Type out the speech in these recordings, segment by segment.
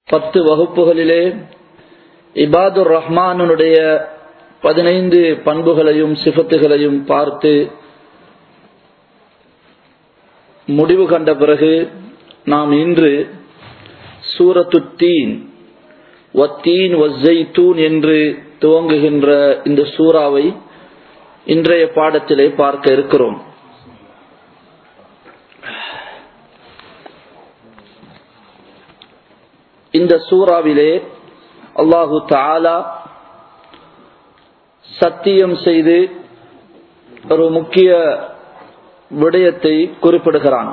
10 வகுப்புகளிலே இபாதுர் ரஹ்மானுடைய 15 பண்புகளையும் சிஃபத்துகளையும் பார்த்து முடிவு கண்ட பிறகு நாம் இன்று சூரத்துத் தீன் வத்தீன் வஸ்ஸைத்தூன் என்று துவங்குகின்ற இந்த சூறாவை இன்றைய பாடத்திலே பார்க்க இருக்கிறோம். இந்த சூறாவிலே அல்லாஹு தஆலா சத்தியம் செய்து ஒரு முக்கிய விடயத்தை குறிப்பிடுகிறான்.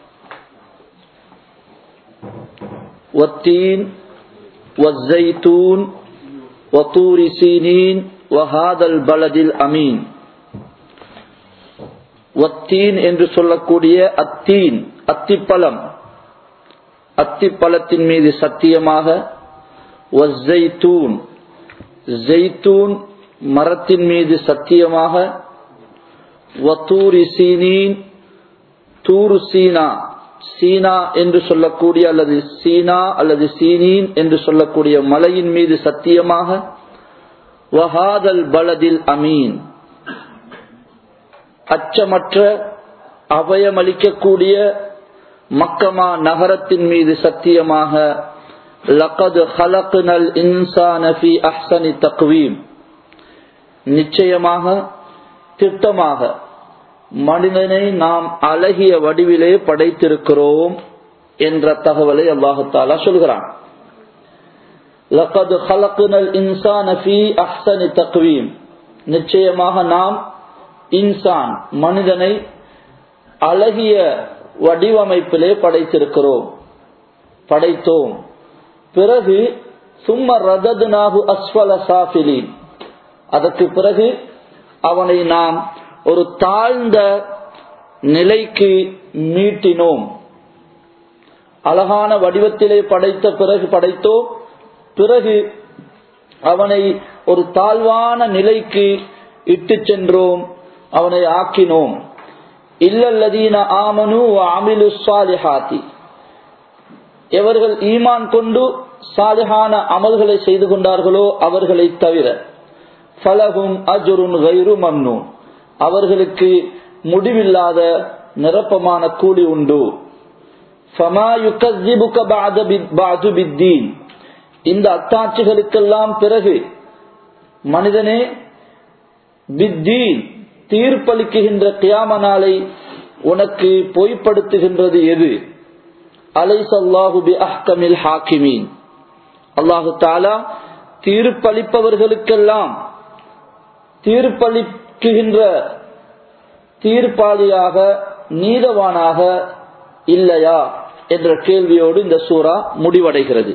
வத்தீன் வஸ்ஸைத்தூன் வதூரி சீனீன் வஹாதல் பலதில் அமீன். வத்தீன் என்று சொல்லக்கூடிய அத்தீன், அத்திப்பழம், அத்திப்பழத்தின் மீது சத்தியமாக, வஸ்ஸைத்தூன், ஜெய்தூன் மரத்தின் மீது சத்தியமாக, வதூரி சீனீன், தூரு சீனா, சீனா என்று சொல்லக்கூடிய அல்லது சீனா அல்லது சீனீன் என்று சொல்லக்கூடிய மலையின் மீது சத்தியமாக, வஹாதல் பலதில் அமீன், அச்சமற்ற அபயமளிக்கக்கூடிய மக்கமா நகரத்தின் மீது சத்தியமாக, லகத் ஹலக்னல் இன்சான ஃபீ அஹ்ஸனி தக்வீம், நிச்சயமாக திட்டமாக மனிதனை நாம் அழகிய வடிவிலே படைத்திருக்கிறோம் என்ற தகவலை அல்லாஹ் தஆலா சொல்கிறான். லகத் ஹலக்னல் இன்சான ஃபீ அஹ்ஸனி தக்வீம், நிச்சயமாக நாம் இன்சான் மனிதனை அழகிய வடிவமைப்பிலே படைத்திருக்கிறோம், படைத்தோம். பிறகு சும்ம ரதத்னாஹு அஸ்ஃபல சாஃபிலீன், அதற்கு பிறகு அவனை நாம் ஒரு தாழ்ந்த நிலைக்கு மீட்டினோம். அழகான வடிவத்திலே படைத்த பிறகு படைத்தோம், பிறகு அவனை ஒரு தாழ்வான நிலைக்கு இட்டு சென்றோம், அவனை ஆக்கினோம். இல்லல்லதீன ஆமனு வ அமிலுஸ் ஸாலிஹாத்தி, எவர்கள் ஈமான் கொண்டு சாலிஹான அமல்களை செய்து கொண்டார்களோ அவர்களை தவிர, ஃபலஹும் அஜ்ருன் கைரு மம்னூன், அவர்களுக்கு முடிவில்லாத நிரப்பமான கூலி உண்டு. ஃபமா யுகஸ்ஸிபுக பஅது பித்தீன், இந்த அத்தாட்சிகளுக்கெல்லாம் பிறகு மனிதனே பித்தீன், தீர்ப்பளிக்குகின்ற கியாம நாளை உனக்கு பொய்ப்படுத்துகின்றது எது? அலைஸல்லாஹு பிஅஹ்கமில் ஹாக்கிமீன், அல்லாஹு தஆலா தீர்ப்பளிப்பவர்களுக்கெல்லாம் தீர்ப்பளிக்குகின்ற தீர்ப்பாளியாக நீதவானாக இல்லையா என்ற கேள்வியோடு இந்த சூரா முடிவடைகிறது.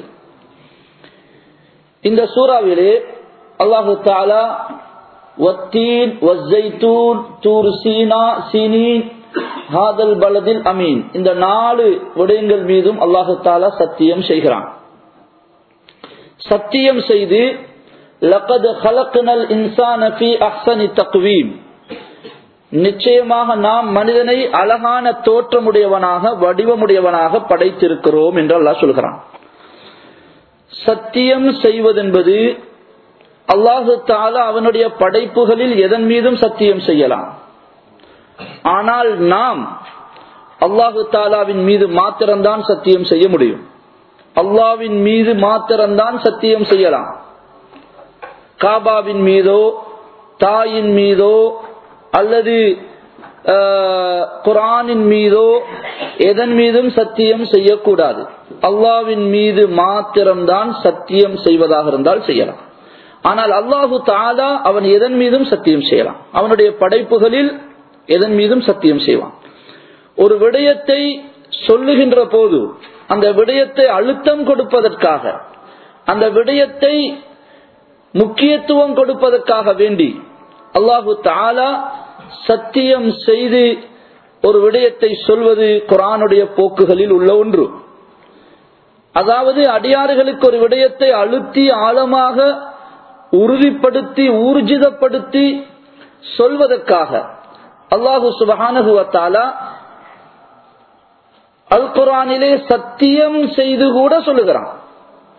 இந்த சூறாவிலே அல்லாஹு தஆலா வத்தீன் வஸ்ஸைத்தூன் தூர் சீனா சீனீன் ஹாதல் பலதில் அமீன், இந்த 4 விடயங்கள் மீதும் அல்லாஹு தஆலா சத்தியம் செய்கிறான். சத்தியம் செய்து லகத் ஹலக்னல் இன்சான ஃபீ அஹ்ஸனி தக்வீம், நிச்சயமாக நாம் மனிதனை அழகான தோற்றமுடையவனாக வடிவமுடையவனாக படைத்திருக்கிறோம் என்று அல்லாஹ் சொல்கிறான். சத்தியம் செய்வதென்பது அல்லாஹு தஆலா அவனுடைய படைப்புகளில் எதன் மீதும் சத்தியம் செய்யலாம். ஆனால் நாம் அல்லாஹு தஆலாவின் மீது மாத்திரம்தான் சத்தியம் செய்ய முடியும். அல்லாஹ்வின் மீது மாத்திரம்தான் சத்தியம் செய்யலாம். காபாவின் மீதோ தாயின் மீதோ அல்லது குர்ஆனின் மீதோ எதன் மீதும் சத்தியம் செய்யக்கூடாது. அல்லாஹ்வின் மீது மாத்திரம்தான் சத்தியம் செய்வதாக இருந்தால் செய்யலாம். ஆனால் அல்லாஹு தஆலா அவன் எதன் மீதும் சத்தியம் செய்யலாம். அவனுடைய படைப்புகளில் எதன் மீதும் சத்தியம் செய்வான். ஒரு விடயத்தை சொல்லுகின்ற போது அந்த விடயத்தை அழுத்தம் கொடுப்பதற்காக, அந்த விடயத்தை முக்கியத்துவம் கொடுப்பதற்காக வேண்டி அல்லாஹு தஆலா சத்தியம் செய்து ஒரு விடயத்தை சொல்வது குர்ஆனுடைய போக்குகளில் உள்ள ஒன்று. அதாவது அடியாறுகளுக்கு ஒரு விடயத்தை அழுத்தி ஆழமாக உறுதிப்படுத்தி ஊர்ஜிதப்படுத்தி சொல்வதற்காக அல்லாஹு சுப்ஹானஹு வ தஆலா அல் குர்ஆனிலே சத்தியம் செய்து கூட சொல்லுகிறான்.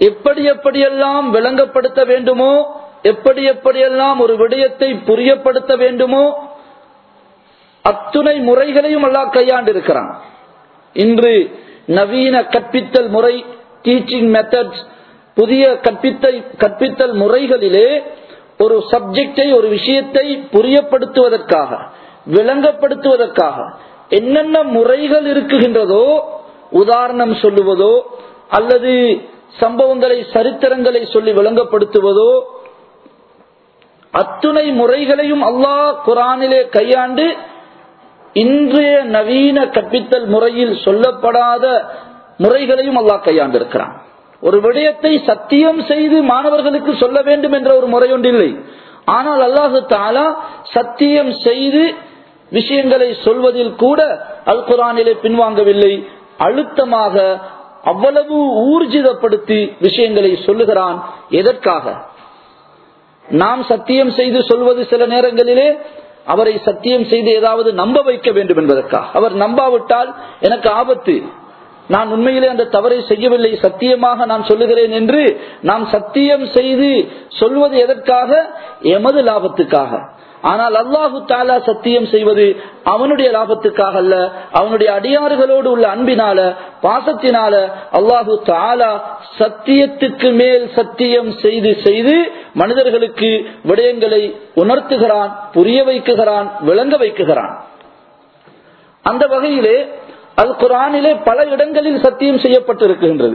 எப்படியெல்லாம் விளங்கப்படுத்த வேண்டுமோ, எப்படியெல்லாம் ஒரு விடயத்தை புரியப்படுத்த வேண்டுமோ அத்துணை முறைகளையும் அல்லாஹ் கையாண்டிருக்கிறான். இன்று நவீன கற்பித்தல் முறை, டீச்சிங் மெத்தட்ஸ், புதிய கற்பித்தல் முறைகளிலே ஒரு சப்ஜெக்டை, ஒரு விஷயத்தை புரியப்படுத்துவதற்காக, விளங்கப்படுத்துவதற்காக என்னென்ன முறைகள் இருக்குகின்றதோ, உதாரணம் சொல்லுவதோ அல்லது சம்பவங்களை, சரித்திரங்களை சொல்லி விளங்கப்படுத்துவதோ, அத்துணை முறைகளையும் அல்லாஹ் குர்ஆனிலே கையாண்டு இன்றைய நவீன கற்பித்தல் முறையில் சொல்லப்படாத முறைகளையும் அல்லாஹ் கையாண்டிருக்கிறான். ஒரு விடயத்தை சத்தியம் செய்து மாணவர்களுக்கு சொல்ல வேண்டும் என்ற ஒரு முறை ஒன்றில்லை. ஆனால் அல்லாஹு தஆலா சத்தியம் செய்து விஷயங்களை சொல்வதில் கூட அல் குர்ஆனிலே பின்வாங்கவில்லை. அழுத்தமாக அவ்வளவு ஊர்ஜிதப்படுத்தி விஷயங்களை சொல்லுகிறான். எதற்காக? நாம் சத்தியம் செய்து சொல்வது சில நேரங்களிலே அவரை சத்தியம் செய்து ஏதாவது நம்ப வைக்க வேண்டும் என்பதற்காக. அவர் நம்பாவிட்டால் எனக்கு ஆபத்து, நான் உண்மையிலே அந்த தவறை செய்யவில்லை, சத்தியமாக நான் சொல்லுகிறேன் என்று நாம் சத்தியம் செய்து சொல்வது எதற்காக? எமது லாபத்துக்காக. ஆனால் அல்லாஹு தஆலா சத்தியம் செய்வது அவனுடைய லாபத்துக்காக அல்ல, அவனுடைய அடியார்களோடு உள்ள அன்பினால, பாசத்தினால அல்லாஹு தஆலா சத்தியத்துக்கு மேல் சத்தியம் செய்து செய்து மனிதர்களுக்கு விடயங்களை உணர்த்துகிறான், புரிய வைக்குகிறான், விளங்க வைக்குகிறான். அந்த வகையிலே அல் குர்ஆனிலே பல இடங்களில் சத்தியம் செய்யப்பட்டிருக்கின்றது.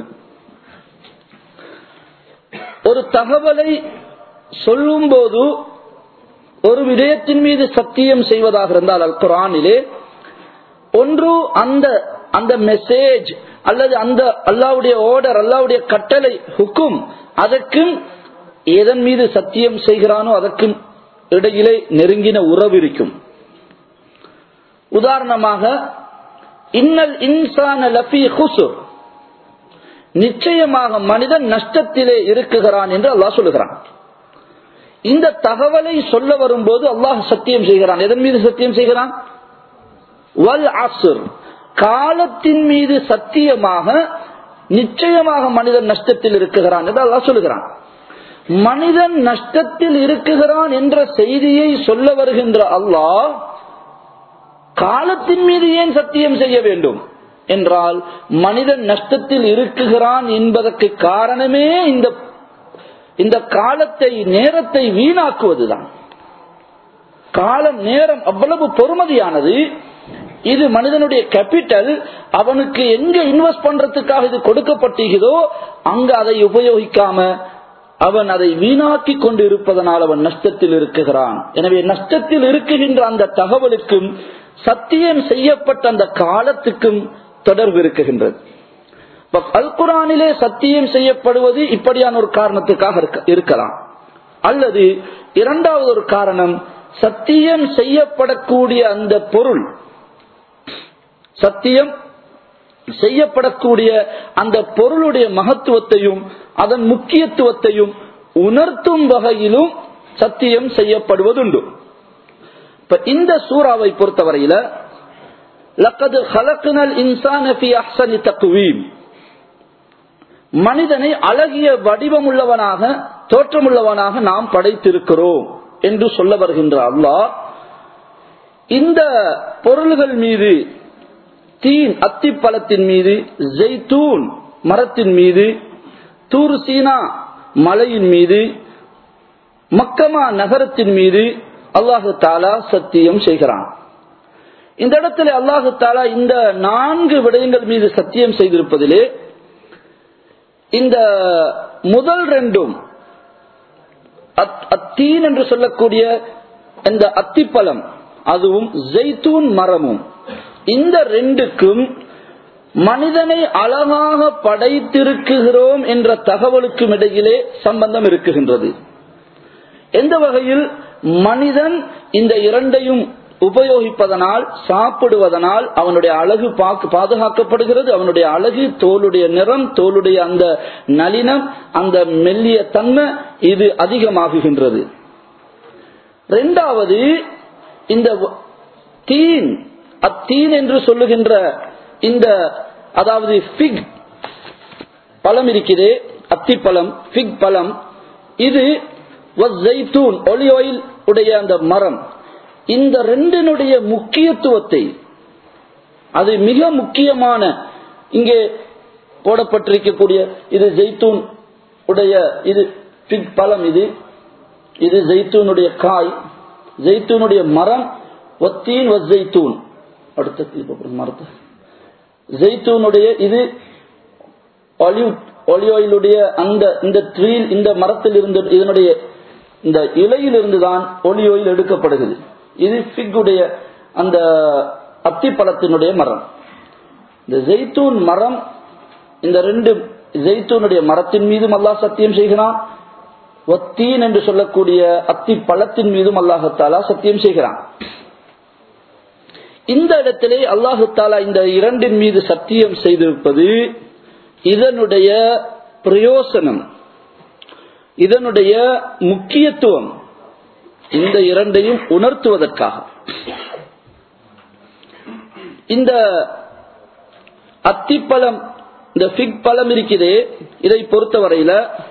ஒரு தகவலை சொல்லும் போது ஒரு விடயத்தின் மீது சத்தியம் செய்வதாக இருந்தால் அல் குர்ஆனிலே ஒன்று அந்த மெசேஜ் அல்லது அந்த அல்லாஹ்வுடைய ஆர்டர், அல்லாஹ்வுடைய கட்டளை, ஹுக்கும், அதற்கும் எதன் மீது சத்தியம் செய்கிறானோ அதற்கும் இடையிலே நெருங்கின உறவு இருக்கும். உதாரணமாக இன்னல் இன்சான லஃபீ குஸ்ர், நிச்சயமாக மனிதன் நஷ்டத்திலே இருக்குகிறான் என்று அல்லாஹ் சொல்லுகிறான். இந்த தகவலை சொல்ல வரும்போது அல்லாஹ் சத்தியம் செய்கிறான். எதன் மீது சத்தியம் செய்கிறான்? வல் அஸ்ர், காலத்தின் மீது சத்தியமாக நிச்சயமாக மனிதன் நஷ்டத்தில் இருக்குகிறான் என்று அல்லாஹ் சொல்லுகிறான். மனிதன் நஷ்டத்தில் இருக்குகிறான் என்ற செய்தியை சொல்ல வருகின்ற அல்லாஹ் காலத்தின் மீது ஏன் சத்தியம் செய்ய வேண்டும் என்றால், மனிதன் நஷ்டத்தில் இருக்குகிறான் என்பதற்கு காரணமே இந்த காலத்தை, நேரத்தை வீணாக்குவதுதான். காலம், நேரம் அவ்வளவு பொறுமதியானது. இது மனிதனுடைய கேபிட்டல். அவனுக்கு எங்க இன்வெஸ்ட் பண்றதுக்காக இது கொடுக்கப்பட்டதோ அங்க அதை உபயோகிக்காம அவன் அதை வீணாக்கி கொண்டு இருப்பதனால் அவன் நஷ்டத்தில் இருக்குகிறான். எனவே நஷ்டத்தில் இருக்குகின்ற அந்த தகவலுக்கும் சத்தியம் செய்யப்பட்ட அந்த காலத்துக்கும் தொடர்பு இருக்குகின்றது. அல் குர்ஆனிலே சத்தியம் செய்யப்படுவது இப்படியான ஒரு காரணத்துக்காக இருக்கலாம். அல்லது இரண்டாவது ஒரு காரணம், சத்தியம் செய்யப்படக்கூடிய அந்த பொருள், சத்தியம் செய்யப்படக்கூடிய அந்த பொருளுடைய மகத்துவத்தையும் அதன் முக்கியத்துவத்தையும் உணர்த்தும் வகையிலும் சத்தியம் செய்யப்படுவதுண்டு. இப்ப இந்த சூறாவை பொறுத்தவரையில லக்கத் ஹலக்னல் இன்சான ஃபீ அஹ்ஸனி தக்வீம், மனிதனை அழகிய வடிவமுள்ளவனாக, தோற்றமுள்ளவனாக நாம் படைத்திருக்கிறோம் என்று சொல்ல வருகின்ற அல்லாஹ் இந்த பொருள்கள் மீது, தீன் அத்திப்பழத்தின் மீது, ஜெய்தூன் மரத்தின் மீது, தூர் சீனா மலையின் மீது, மக்கமா நகரத்தின் மீது அல்லாஹு தஆலா சத்தியம் செய்கிறான். இந்த இடத்துல அல்லாஹு தஆலா இந்த 4 விடயங்கள் மீது சத்தியம் செய்திருப்பதிலே இந்த முதல் 2 அத்தீன் என்று சொல்லக்கூடிய இந்த அத்திப்பழம், அதுவும் ஜெய்தூன் மரமும், இந்த 2க்கும் மனிதனை அழகாக படைத்திருக்கிறோம் என்ற தகவலுக்கும் இடையிலே சம்பந்தம் இருக்குகின்றது. எந்த வகையில்? மனிதன் இந்த 2ஐயும் உபயோகிப்பதனால், சாப்பிடுவதனால் அவனுடைய அழகு பாதுகாக்கப்படுகிறது. அவனுடைய அழகு, தோலுடைய நிறம், தோலுடைய அந்த நளினம், அந்த மெல்லிய தன்மை, இது அதிகமாகுகின்றது. இரண்டாவது, இந்த தீன், அத்தீன் என்று சொல்லுகின்ற இந்த, அதாவது ஃபிக் பழம் இருக்கிறதே, அத்திப்பழம், ஃபிக் பழம், இது வஸ்ஸைத்தூன் ஒலிவ் ஆயில் உடைய அந்த மரம், இந்த ரெண்டினுடைய முக்கியத்துவத்தை, அது மிக முக்கியமான இங்கே போடப்பட்டிருக்கக்கூடிய இது ஜெய்தூன் உடைய, இது ஃபிக் பழம், இது ஜெய்தூனுடைய காய், ஜெய்தூனுடைய மரம், வத்தீன் வஸ்ஸைத்தூன். அடுத்த மரத்தை ஜெய்தூனுடைய இது ஒலிவ் ஆயிலுடைய இந்த ட்ரீல், இந்த மரத்தில் இருந்து, இதனுடைய இந்த இலையிலிருந்து தான் ஒலிவ் ஆயில் எடுக்கப்படுகிறது. இது ஃபிக்குடைய அந்த அத்திப்பழத்தினுடைய மரம். இந்த ஜெய்தூன் மரம், இந்த ரெண்டு ஜெய்தூனுடைய மரத்தின் மீதும் அல்லாஹ் சத்தியம் செய்கிறான், வத்தீன் என்று சொல்லக்கூடிய அத்தி பழத்தின் மீதும் அல்லாஹு தஆலா சத்தியம் செய்கிறான். இந்த இடத்திலே அல்லாஹு தஆலா இந்த இரண்டின் மீது சத்தியம் செய்திருப்பது இதனுடைய பிரயோசனம், இதனுடைய முக்கியத்துவம், இந்த இரண்டையும் உணர்த்துவதற்காக. இந்த அத்திப்பழம், இந்த ஃபிக் பழம் இருக்கிறதே, இதை பொறுத்தவரையில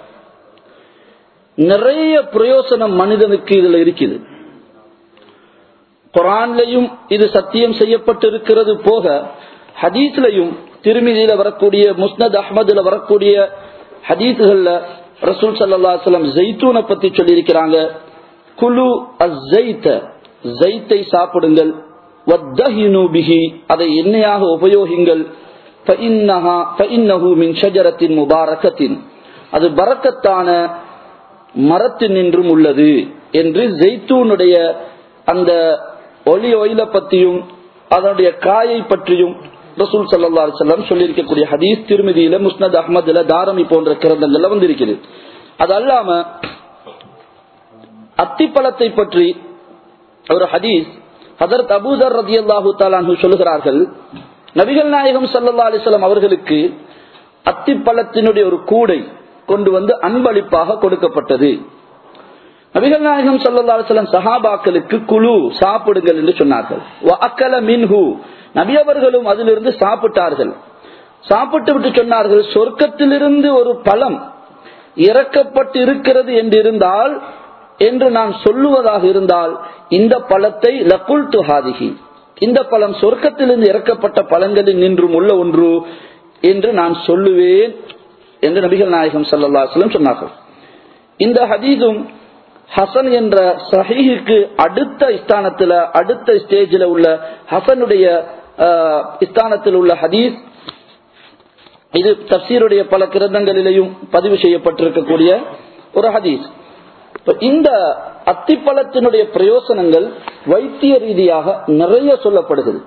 நிறைய பிரயோசனம் மனிதனுக்கு இதுல இருக்குது. குர்ஆன்லயும் இது சத்தியம் செய்யப்பட்டிருக்கிறது போக, ஹதீஸ்லயும் திருமிதியில வரக்கூடிய, முஸ்னத் அஹ்மதுல வரக்கூடிய ஹதீஸ்கள்ல ரசூல் ஸல்லல்லாஹு அலைஹி வஸல்லம் ஜெய்தூனை பத்தி சொல்லி இருக்கிறாங்க. குலு அஸ்ஸைத, ஜெய்தை சாப்பிடுங்கள், வத்தஹினு பிஹி, அதை எண்ணெயாக உபயோகிங்கள், ஃபஇன்னஹு மின் ஷஜரத்தின் முபாரகத்தின், அது பரக்கத்தான மரத்தின் நின்றும் உள்ளது என்று ஜெய்தூனுடைய அந்த ஒலிவ் ஆயிலை பற்றியும் அதனுடைய காயை பற்றியும் ரசூல் ஸல்லல்லாஹு அலைஹி வஸல்லம் சொல்லி இருக்கக்கூடிய ஹதீஸ் திருமிதியில, முஸ்னத் அஹ்மதுல, தாரமி போன்ற கிரந்தங்கள்ல வந்திருக்கிறது. அது அல்லாம அத்திப்பழத்தை பற்றி ஒரு ஹதீஸ் ஹஜ்ரத் அபூ தர் ரலியல்லாஹு தஆலா அன்ஹு சொல்லுகிறார்கள், நபிகள் நாயகம் ஸல்லல்லாஹு அலைஹி வஸல்லம் அவர்களுக்கு அத்திப்பழத்தினுடைய ஒரு கூடை கொண்டு வந்து அன்பளிப்பாக கொடுக்கப்பட்டது. நபிகள் நாயகம் ஸல்லல்லாஹு அலைஹி வஸல்லம் சஹாபாக்களுக்கு குலு, சாப்பிடுங்கள் என்று சொன்னார்கள். வஅக்கல மின்ஹு, நபி அவர்களும் அதிலிருந்து சாப்பிட்டார்கள். சாப்பிட்டு விட்டு சொன்னார்கள், சொர்க்கத்திலிருந்து ஒரு பழம் இறக்கப்பட்டு இருக்கிறது என்றிருந்தால், என்று நான் சொல்லுவதாக இருந்தால், இந்த பழத்தை லகுல்து ஹாதிஹி, இந்த பழம் சொர்க்கத்திலிருந்து இறக்கப்பட்ட பழங்களில் நின்றும் உள்ள ஒன்று என்று நான் சொல்லுவேன் என்று நபிகள் நாயகம் ஸல்லல்லாஹு அலைஹி வஸல்லம் சொன்னார்கள். இந்த ஹதீஸும் ஹசன் என்ற சஹீஹுக்கு அடுத்த ஸ்தானத்தில், அடுத்த ஸ்டேஜில் உள்ள ஹசனுடைய ஸ்தானத்தில் உள்ள ஹதீஸ். இது தஃசீருடைய பல கிரந்தங்களிலேயும் பதிவு செய்யப்பட்டிருக்கக்கூடிய ஒரு ஹதீஸ். இந்த அத்திப்பழத்தினுடைய பிரயோசனங்கள் வைத்திய ரீதியாக நிறைய சொல்லப்படுகிறது.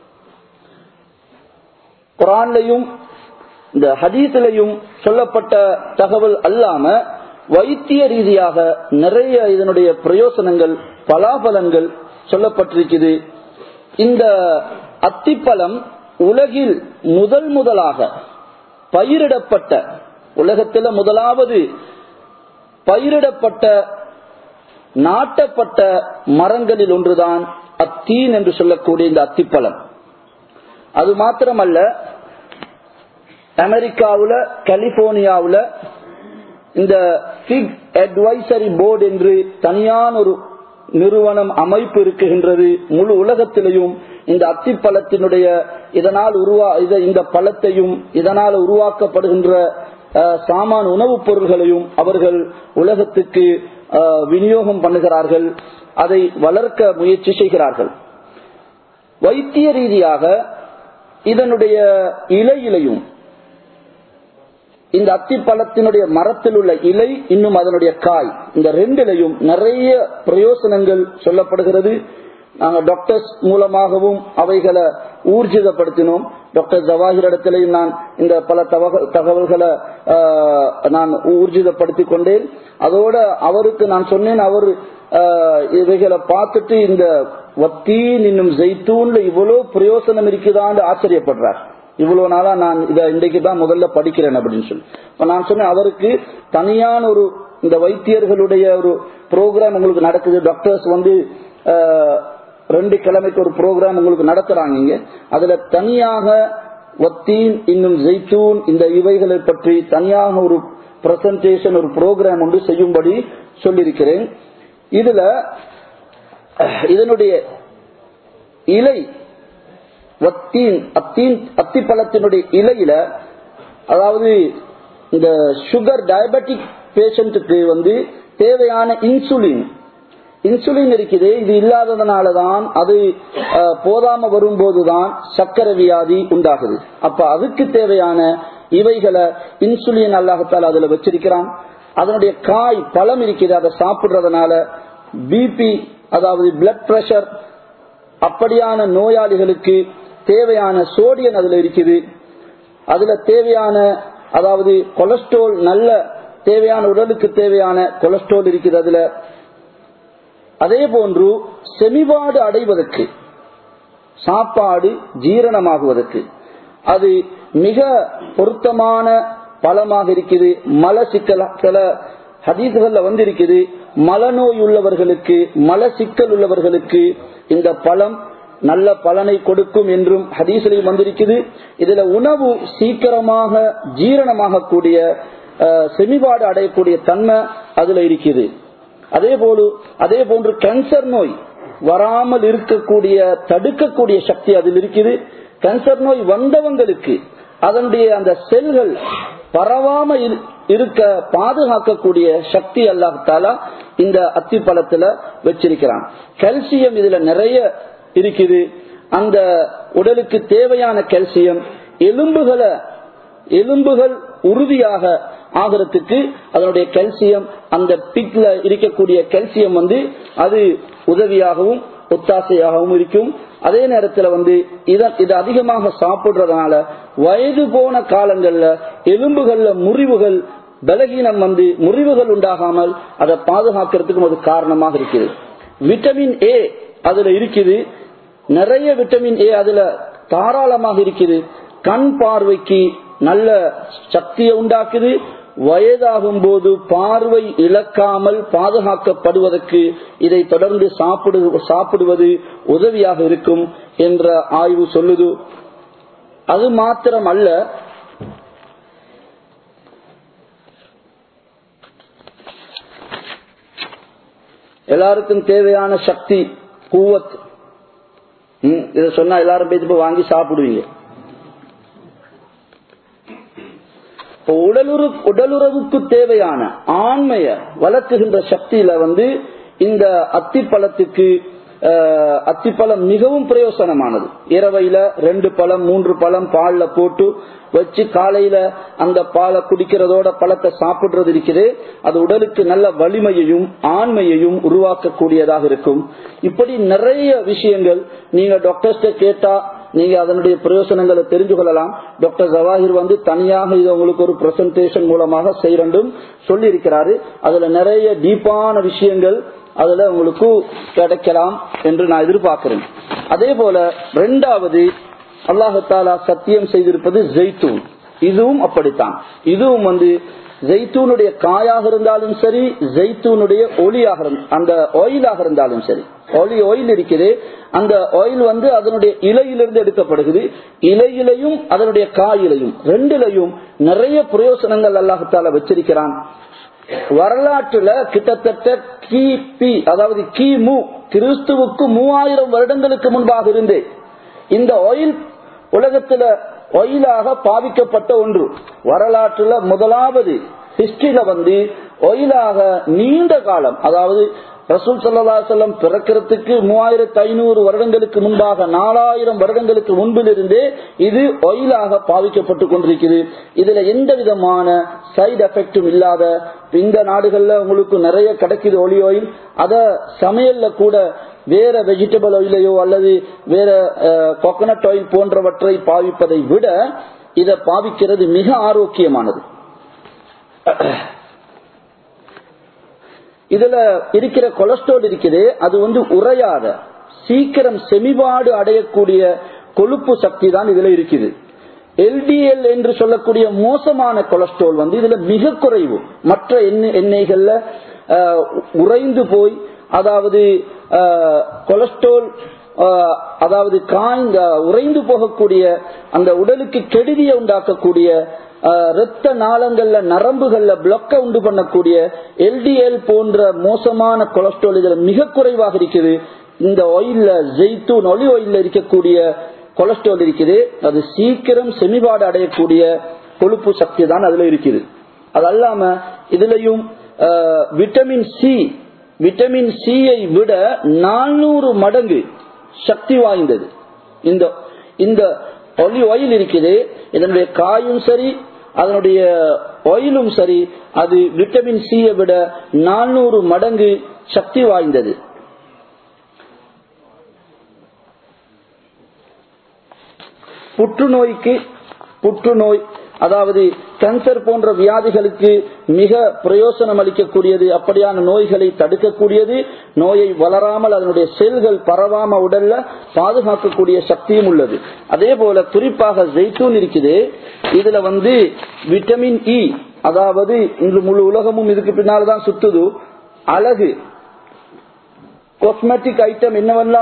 குர்ஆன்லயும் இந்த ஹதீஸிலையும் சொல்லப்பட்ட தகவல் அல்லாம வைத்திய ரீதியாக நிறைய இதனுடைய பிரயோசனங்கள், பலாபலங்கள் சொல்லப்பட்டிருக்கிறது. இந்த அத்திப்பழம் உலகில் முதலாக பயிரிடப்பட்ட, உலகத்தில் முதலாவது பயிரிடப்பட்ட நாட்டப்பட்ட மரங்களில் ஒன்றுதான் அத்தீன் என்று சொல்லக்கூடிய இந்த அத்திப்பழம். அது மாத்திரமல்ல, அமெரிக்காவுல கலிபோர்னியாவுல இந்த ஃபிக் அட்வைசரி போர்டு என்று தனியான ஒரு நிறுவனம், அமைப்பு இருக்குகின்றது. முழு உலகத்திலையும் இந்த அத்திப்பழத்தினுடைய இந்த பழத்தையும் இதனால் உருவாக்கப்படுகின்ற சாமான் உணவுப் பொருள்களையும் அவர்கள் உலகத்துக்கு விநியோகம் பண்ணுகிறார்கள், அதை வளர்க்க முயற்சி செய்கிறார்கள். வைத்திய ரீதியாக இதனுடைய இலையிலையும், இந்த அத்திப்பழத்தினுடைய மரத்தில் உள்ள இலை, இன்னும் அதனுடைய காய், இந்த ரெண்டிலையும் நிறைய பிரயோசனங்கள் சொல்லப்படுகிறது. நாங்கள் டாக்டர்ஸ் மூலமாகவும் அவைகளை ஊர்ஜிதப்படுத்தினோம். டாக்டர் ஜவாஹிர் இடத்திலையும் நான் இந்த பல தகவல்களை நான் ஊர்ஜிதப்படுத்தி கொண்டேன். அதோட அவருக்கு நான் சொன்னேன், அவர் இவைகளை பார்த்துட்டு இந்த வத்தீன் இன்னும் ஜெய்தூன்ல இவ்வளவு பிரயோசனம் இருக்குதான்னு ஆச்சரியப்படுறார். இவ்வளவு நாளா நான் இதை இன்றைக்கு தான் முதல்ல படிக்கிறேன் அப்படின்னு சொல்லி. நான் சொன்னேன், அவருக்கு தனியான ஒரு இந்த வைத்தியர்களுடைய ஒரு ப்ரோக்ராம் உங்களுக்கு நடக்குது. டாக்டர்ஸ் வந்து 2 கிழமைக்கு ஒரு ப்ரோக்ராம் உங்களுக்கு நடத்துறாங்க இங்க. அதுல தனியாக வத்தீன் இன்னும் ஜெய்தூன் இந்த இவைகளை பற்றி தனியாக ஒரு பிரசன்டேஷன் ஒரு ப்ரோக்ராம் ஒன்று செய்யும்படி சொல்லியிருக்கிறேன். இதுல இதனுடைய இலை அத்திப்பழத்தினுடைய இலையில, அதாவது இந்த சுகர் டயபெட்டிக் பேஷண்ட்டுக்கு தேவையான இன்சுலின் இருக்குது. இது இல்லாததுனாலதான், அது போதாம வரும்போதுதான் சர்க்கரை வியாதி உண்டாகுது. அப்ப அதுக்கு தேவையான இவைகளை இன்சுலின் அல்லாஹ்தாலா அதுல வச்சிருக்கிறான். அதனுடைய பழம் இருக்குது, அதை சாப்பிடுறதுனால பிபி, அதாவது பிளட் பிரஷர், அப்படியான நோயாளிகளுக்கு தேவையான சோடியம் அதுல இருக்குது. அதுல தேவையான, அதாவது கொலஸ்ட்ரால், நல்ல தேவையான உடலுக்கு தேவையான கொலஸ்ட்ரால் இருக்குது அதுல. அதே போன்று செமிபாடு அடைவதற்கு, சாப்பாடு ஜீரணமாகுவதற்கு அது மிக பொருத்தமான பழமாக இருக்குது. மலச்சிக்கல் சில ஹதீஸ்கள்ல இருக்குது, மலநோய் உள்ளவர்களுக்கு, மலச்சிக்கல் உள்ளவர்களுக்கு இந்த பழம் நல்ல பலனை கொடுக்கும் என்றும் ஹதீஸ்லையும் வந்திருக்குது. இதுல உணவு சீக்கிரமாக ஜீரணமாக கூடிய, செமிபாடு அடையக்கூடிய தன்மை அதுல இருக்குது. அதே போன்று கேன்சர் நோய் வராமல் இருக்கக்கூடிய, தடுக்கக்கூடிய சக்தி அதில் இருக்குது. கேன்சர் நோய் வந்தவங்களுக்கு அதனுடைய அந்த செல்கள் பரவாம இருக்க பாதுகாக்கக்கூடிய சக்தி அல்லாஹ் தஆலா இந்த அத்திப்பழத்துல வச்சிருக்கிறான். கால்சியம் இதுல நிறைய இருக்குது. அந்த உடலுக்கு தேவையான கால்சியம், எலும்புகள் உறுதியாக ஆகிறதுக்கு அதனுடைய கால்சியம், அந்த பிக்ல இருக்கக்கூடிய கால்சியம் அது உதவியாகவும் ஒத்தாசையாகவும் இருக்கும். அதே நேரத்தில் இது அதிகமாக சாப்பிடுறதுனால வயது போன காலங்கள்ல எலும்புகள்ல முறிவுகள், பலகீனம் முறிவுகள் உண்டாகாமல் அதை பாதுகாக்கிறதுக்கும் அது காரணமாக இருக்குது. விட்டமின் ஏ அதுல இருக்குது, நிறைய விட்டமின் ஏ அதுல தாராளமாக இருக்குது. கண் பார்வைக்கு நல்ல சக்தியை உண்டாக்குது. வயதாகும் போது பார்வை இழக்காமல் பாதுகாக்கப்படுவதற்கு இதை தொடர்ந்து சாப்பிடுவது உதவியாக இருக்கும் என்ற ஆய்வு சொல்லுது. அது மாத்திரம் அல்ல, எல்லாருக்கும் தேவையான சக்தி, குவத், இதை சொன்னா எல்லாரும் போய் வாங்கி சாப்பிடுவீங்க. உடலுறவுக்கு தேவையான ஆண்மைய வளர்க்குகின்ற சக்தியில இந்த அத்திப்பழம் மிகவும் பிரயோசனமானது. இரவையில 2 பழம் 3 பழம் பால்ல போட்டு வச்சு காலையில அந்த பாலை குடிக்கிறதோட பழத்தை சாப்பிடுறது இருக்குது. அது உடலுக்கு நல்ல வலிமையையும் ஆண்மையையும் உருவாக்கக்கூடியதாக இருக்கும். இப்படி நிறைய விஷயங்கள் நீங்க டாக்டர்ஸ்ட கேட்டா நீங்க அதனுடைய பிரயோசனங்களை தெரிஞ்சு கொள்ளலாம். டாக்டர் ஜவாஹிர் தனியாக இது உங்களுக்கு ஒரு பிரசன்டேஷன் மூலமாக செய்யறண்டும் சொல்லி இருக்கிறாரு. அதுல நிறைய டீப்பான விஷயங்கள் அதுல உங்களுக்கு கிடைக்கலாம் என்று நான் எதிர்பார்க்கிறேன். அதே போல 2வது அல்லாஹ் தஆலா சத்தியம் செய்திருப்பது ஜெய்தூன். இதுவும் அப்படித்தான். இதுவும் ஜெய்தூனுடைய காயாக இருந்தாலும் சரி, ஜெய்தூனுடைய ஒளியாக அந்த ஆயிலாக இருந்தாலும் சரி, ஆயில் இருக்குது. அந்த ஆயில் அதனுடைய இலையிலிருந்து எடுக்கப்படுகிறது. இலையிலையும் அதனுடைய காயிலையும் ரெண்டிலையும் நிறைய பிரயோசனங்கள் அல்லாஹ் தஆலா வச்சிருக்கிறான். வரலாற்றுல கிட்டத்தட்ட கிபி, அதாவது கிமு, கிறிஸ்துவுக்கு 3000 வருடங்களுக்கு முன்பாக இருந்தே இந்த ஆயில் உலகத்துல ஆயிலாக பாவிக்கப்பட்ட ஒன்று. வரலாற்றுல முதலாவது ஹிஸ்டரியில ஆயிலாக நீண்ட காலம், அதாவது ரசூல் ஸல்லல்லாஹு அலைஹி வஸல்லம் பிறக்கிறதுக்கு 3500 வருடங்களுக்கு முன்பாக, 4000 வருடங்களுக்கு முன்பிலிருந்தே இது ஆயிலாக பாவிக்கப்பட்டு கொண்டிருக்கிறது. இதுல எந்த விதமான சைடு எஃபெக்டும் இல்லாத, இந்த நாடுகள்ல உங்களுக்கு நிறைய கிடைக்குது ஒலிவ் ஆயில். அத சமையல்ல கூட வேற வெஜிடபிள் ஆயிலையோ அல்லது வேற கோகனட் ஆயில் போன்றவற்றை பாவிப்பதை விட இதை பாவிக்கிறது மிக ஆரோக்கியமானது. இதுல இருக்கிற கொலஸ்ட்ரால் இருக்குது, அது உறையாத, சீக்கிரம் செமிபாடு அடையக்கூடிய கொழுப்பு சக்தி தான் இதுல இருக்குது. எல்டிஎல் என்று சொல்லக்கூடிய மோசமான கொலஸ்ட்ரால் இதுல மிக குறைவு. மற்ற எண்ணெய்கள்ல உறைந்து போய், அதாவது கொலஸ்ட்ரால், அதாவது உறைந்து போகக்கூடிய, அந்த உடலுக்கு கெடுதியை உண்டாக்கக்கூடிய இரத்த நாளங்கள்ல நரம்புகள்ல பிளக்க உண்டு பண்ணக்கூடிய LDL போன்ற மோசமான கொலஸ்ட்ரால் இதுல மிக குறைவாக இருக்குது. இந்த ஆயில்ல ஜெய்தூன் ஒலிவ் ஆயில்ல இருக்கக்கூடிய கொலஸ்ட்ரால் இருக்குது, அது சீக்கிரம் செமிபாடு அடையக்கூடிய கொழுப்பு சக்தி தான் அதுல இருக்குது. அது அல்லாம இதுலயும் விட்டமின் சியை விட 400 மடங்கு சக்தி வாய்ந்தது இந்த ஒலிவ் ஆயில் இருக்குது. இதனுடைய காயும் சரி அதனுடைய ஆயிலும் சரி அது விட்டமின் சியை விட 400 மடங்கு சக்தி வாய்ந்தது. புற்றுநோய் அதாவது கேன்சர் போன்ற வியாதிகளுக்கு மிக பிரயோசனம் அளிக்கக்கூடியது, அப்படியான நோய்களை தடுக்கக்கூடியது, நோயை வளராமல் அதனுடைய செல்கள் பரவாம உடல்ல பாதுகாக்கக்கூடிய சக்தியும் உள்ளது. அதே போல குறிப்பாக ஜெய்தூன் இருக்குது, இதுல விட்டமின் இ, அதாவது இன்று முழு உலகமும் இதுக்கு பின்னால்தான் சுத்துது. அழகு காஸ்மெட்டிக் ஐட்டம்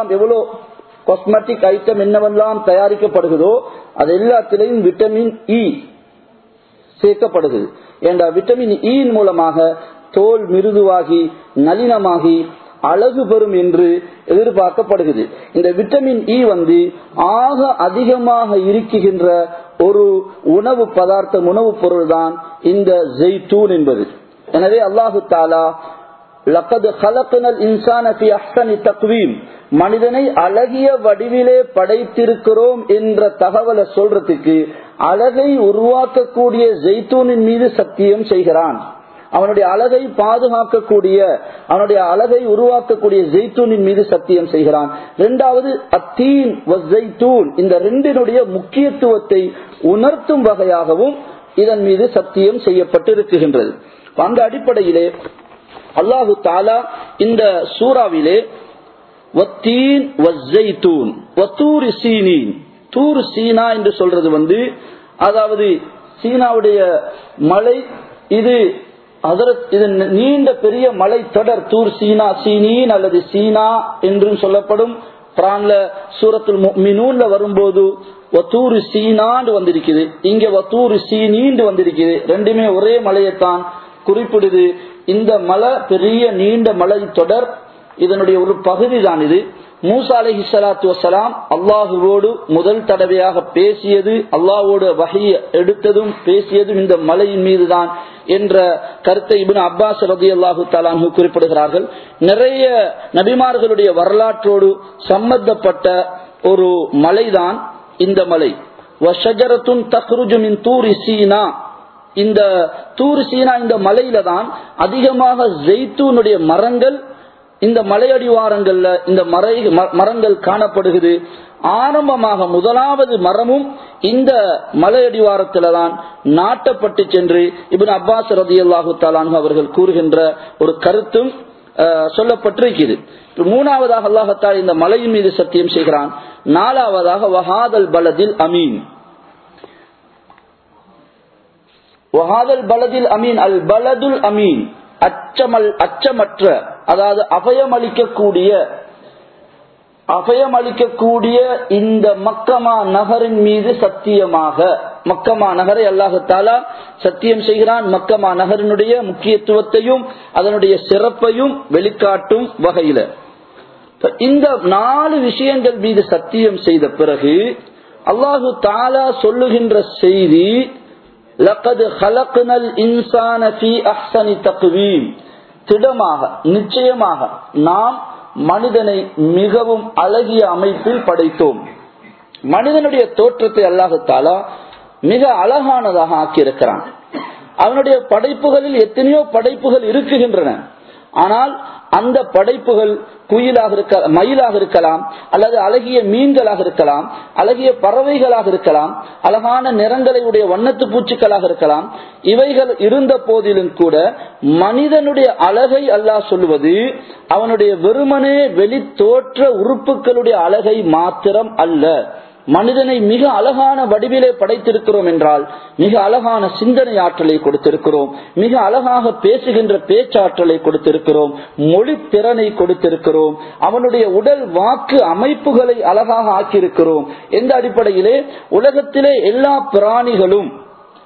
என்னவெல்லாம் தயாரிக்கப்படுகிறதோ அது எல்லாத்திலையும் விட்டமின் இ சேர்க்கப்படுகிறது. என்ற விட்டமின் இ மூலமாக தோல் மிருதுவாகி நளினமாகி அழகு பெறும் என்று எதிர்பார்க்கப்படுகிறது. இந்த விட்டமின் இ ஆக அதிகமாக இருக்குகின்ற ஒரு உணவு பதார்த்தம், உணவு பொருள் தான் இந்த ஜெய்தூன் என்பது. எனவே அல்லாஹு தஆலா லக்கத் ஹலக்னல் இன்சான ஃபீ அஹ்ஸனி தக்வீம், மனிதனை அழகிய வடிவிலே படைத்திருக்கிறோம் என்ற தகவலை சொல்றதுக்கு அழகை உருவாக்கக்கூடிய ஜெய்தூனின் மீது சத்தியம் செய்கிறான். அவனுடைய அழகை பாதுகாக்கக்கூடிய, அவனுடைய அழகை உருவாக்கக்கூடிய ஜெய்தூனின் மீது சத்தியம் செய்கிறான். இரண்டாவது அத்தீன் வஸ்ஸைத்தூன், இந்த ரெண்டினுடைய முக்கியத்துவத்தை உணர்த்தும் வகையாகவும் இதன் மீது சத்தியம் செய்யப்பட்டிருக்கின்றது. அந்த அடிப்படையிலே அல்லாஹு தஆலா இந்த சூறாவிலே வத்தீன் வஸ்ஸைத்தூன் வத்தூர் சீனீன், தூர் சீனா என்று சொல்றது அதாவது சீனாவுடைய மலை, இது நீண்ட பெரிய மலை தொடர். தூர் சீனா, சீனீன் அல்லது சீனா என்றும் சொல்லப்படும். குர்ஆன்ல சூரத்துல் முஃமினூன்ல வரும்போது வத்தூர் சீனான்னு வந்திருக்குது, இங்க வத்தூர் சீனீன்னு வந்திருக்குது. ரெண்டுமே ஒரே மலையைத்தான் குறிப்பிடுது. இந்த மலை பெரிய நீண்ட மலை தொடர், இதனுடைய ஒரு பகுதி தான் இது. மூசா அலைஹிஸ்ஸலாத்து வஸ்ஸலாம் அல்லாஹுவோடு முதல் தடவையாக பேசியது, அல்லாஹ்வோடு வஹி எடுத்ததும் பேசியதும் இந்த மலையின் மீதுதான் என்ற கருத்தை இப்னு அப்பாஸ் ரலியல்லாஹு தஆலா அன்ஹு குறிப்பிடுகிறார்கள். நிறைய நபிமார்களுடைய வரலாற்றோடு சம்பந்தப்பட்ட ஒரு மலைதான் இந்த மலை. வஷஜரத்துன் தக்ருஜு மின் தூரி சீனா, இந்த தூர் சீனா இந்த மலையில தான் அதிகமாக ஜெய்தூனுடைய மரங்கள் இந்த மலையடிவாரங்கள்ல இந்த மரங்கள் காணப்படுகிறது. ஆரம்பமாக முதலாவது மரமும் இந்த மலையடிவாரத்தில தான் நாட்டப்பட்டு சென்று இப்னு அப்பாஸ் ரலியல்லாஹு தஆலா அன்ஹு அவர்கள் கூறுகின்ற ஒரு கருத்தும் சொல்லப்பட்டிருக்கிறது. மூணாவதாக அல்லாஹ் தஆலா இந்த மலையின் மீது சத்தியம் செய்கிறான். நாலாவதாக வஹாதல் பலதில் அமீன், வஹாதல் பலதில் அமீன், அல் பலதுல் அமீன், அச்சமற்ற, அதாவது அபயமளிக்கக்கூடிய இந்த மக்கமா நகரின் மீது சத்தியமாக, மக்கமா நகரை அல்லாஹ் தஆலா சத்தியம் செய்கிறான். மக்கமா நகரினுடைய முக்கியத்துவத்தையும் அதனுடைய சிறப்பையும் வெளிக்காட்டும் வகையில இந்த 4 விஷயங்கள் மீது சத்தியம் செய்த பிறகு அல்லாஹ் தஆலா சொல்லுகின்ற செய்தி லக்கத் ஹலக்னல் இன்சான ஃபீ அஹ்ஸனி தக்வீம், திடமாக நிச்சயமாக நாம் மனிதனை மிகவும் அழகிய அமைப்பில் படைத்தோம். மனிதனுடைய தோற்றத்தை அல்லாஹ் தஆலா மிக அழகானதாக ஆக்கியிருக்கிறான். அவனுடைய படைப்புகளில் எத்தனையோ படைப்புகள் இருக்குகின்றன. ஆனால் அந்த படைப்புகள் குயிலாக இருக்கலாம், மயிலாக இருக்கலாம், அல்லது அழகிய மீன்களாக இருக்கலாம், அழகிய பறவைகளாக இருக்கலாம், அழகான நிறங்களை உடைய வண்ணத்து பூச்சிகளாக இருக்கலாம். இவைகள் இருந்த போதிலும் கூட மனிதனுடைய அழகை அல்லாஹ் சொல்லுவது அவனுடைய வெறுமனே வெளி தோற்ற உறுப்புகளுடைய அழகை மாத்திரம் அல்ல. மனிதனை மிக அழகான வடிவிலே படைத்திருக்கிறோம் என்றால் மிக அழகான சிந்தனை ஆற்றலை கொடுத்திருக்கிறோம், மிக அழகாக பேசுகின்ற பேச்சாற்றலை கொடுத்திருக்கிறோம், மொழி திறனை கொடுத்திருக்கிறோம், அவனுடைய உடல் வாக்கு அமைப்புகளை அழகாக ஆக்கியிருக்கிறோம். எந்த அடிப்படையிலே உலகத்திலே எல்லா பிராணிகளும்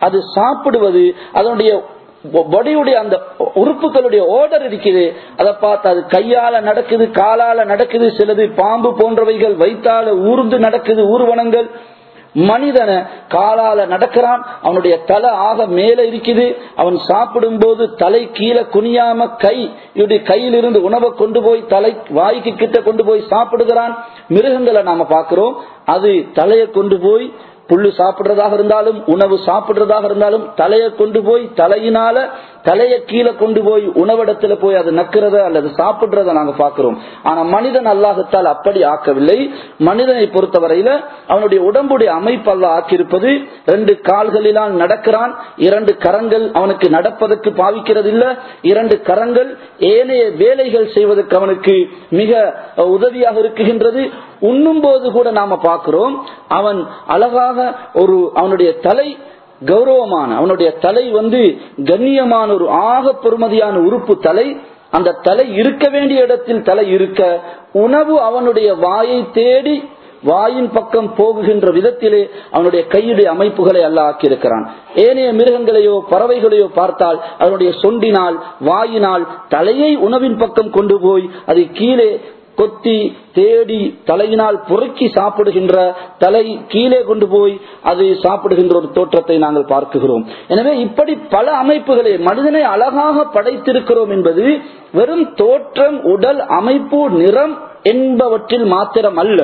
அது சாப்பிடுவது, அதனுடைய பாடியுடைய அந்த உறுப்புகளுடைய ஆர்டர் இருக்குது. அதை பார்த்து அது கையால நடக்குது, காலால நடக்குது, சிலது பாம்பு போன்றவைகள் வயிற்றால ஊர்ந்து நடக்குது, ஊர்வனங்கள். மனிதனை காலால நடக்கிறான், அவனுடைய தலை ஆக மேல இருக்குது. அவன் சாப்பிடும் போது தலை கீழே குனியாம கையிலிருந்து உணவை கொண்டு போய் தலை வாய்க்கு கிட்ட கொண்டு போய் சாப்பிடுகிறான். மிருகங்களை நாம பார்க்கிறோம், அது தலையை கொண்டு போய் புல்லு சாப்பிடுறதாக இருந்தாலும் உணவு சாப்பிடுறதாக இருந்தாலும் தலையை கொண்டு போய் தலையினால தலையை கீழே கொண்டு போய் உணவிடத்துல போய் அது நக்கிறத அல்லது சாப்பிடுறத நாங்க பார்க்கிறோம். ஆனா மனிதன் அல்லாஹ்த்தால் அப்படி ஆக்கவில்லை. மனிதனை பொறுத்தவரையில அவனுடைய உடம்புடைய அமைப்பு அல்லாஹ் ஆக்கியிருப்பது 2 கால்களிலால் நடக்கிறான், 2 கரங்கள் அவனுக்கு நடப்பதற்கு பாவிக்கிறது இல்ல, 2 கரங்கள் ஏனைய வேலைகள் செய்வதற்கு அவனுக்கு மிக உதவியாக இருக்குகின்றது. உண்ணும் போது கூட நாம பார்க்கிறோம், அவன் அழகாக அவனுடைய தலை கௌரவமான, அவனுடைய தலை கண்ணியமான ஒரு ஆக பெருமதியான உறுப்பு தலை. அந்த தலை இருக்க வேண்டிய இடத்தில் தலை இருக்க, உணவு அவனுடைய வாயை தேடி வாயின் பக்கம் போகுகின்ற விதத்திலே அவனுடைய கையுடைய அமைப்புகளை அல்லாஹ் ஆக்கியிருக்கிறான். ஏனைய மிருகங்களையோ பறவைகளையோ பார்த்தால் அதனுடைய சொண்டினால் வாயினால் தலையை உணவின் பக்கம் கொண்டு போய் அதை கீழே கொத்தி தேடி தலையினால் பொறுக்கி சாப்பிடுகின்ற, தலை கீழே கொண்டு போய் அது சாப்பிடுகின்ற ஒரு தோற்றத்தை நாங்கள் பார்க்கிறோம். எனவே இப்படி பல அமைப்புகளை மனிதனை அழகாக படைத்திருக்கிறோம் என்பது வெறும் தோற்றம், உடல் அமைப்பு, நிறம் என்பவற்றில் மாத்திரம் அல்ல.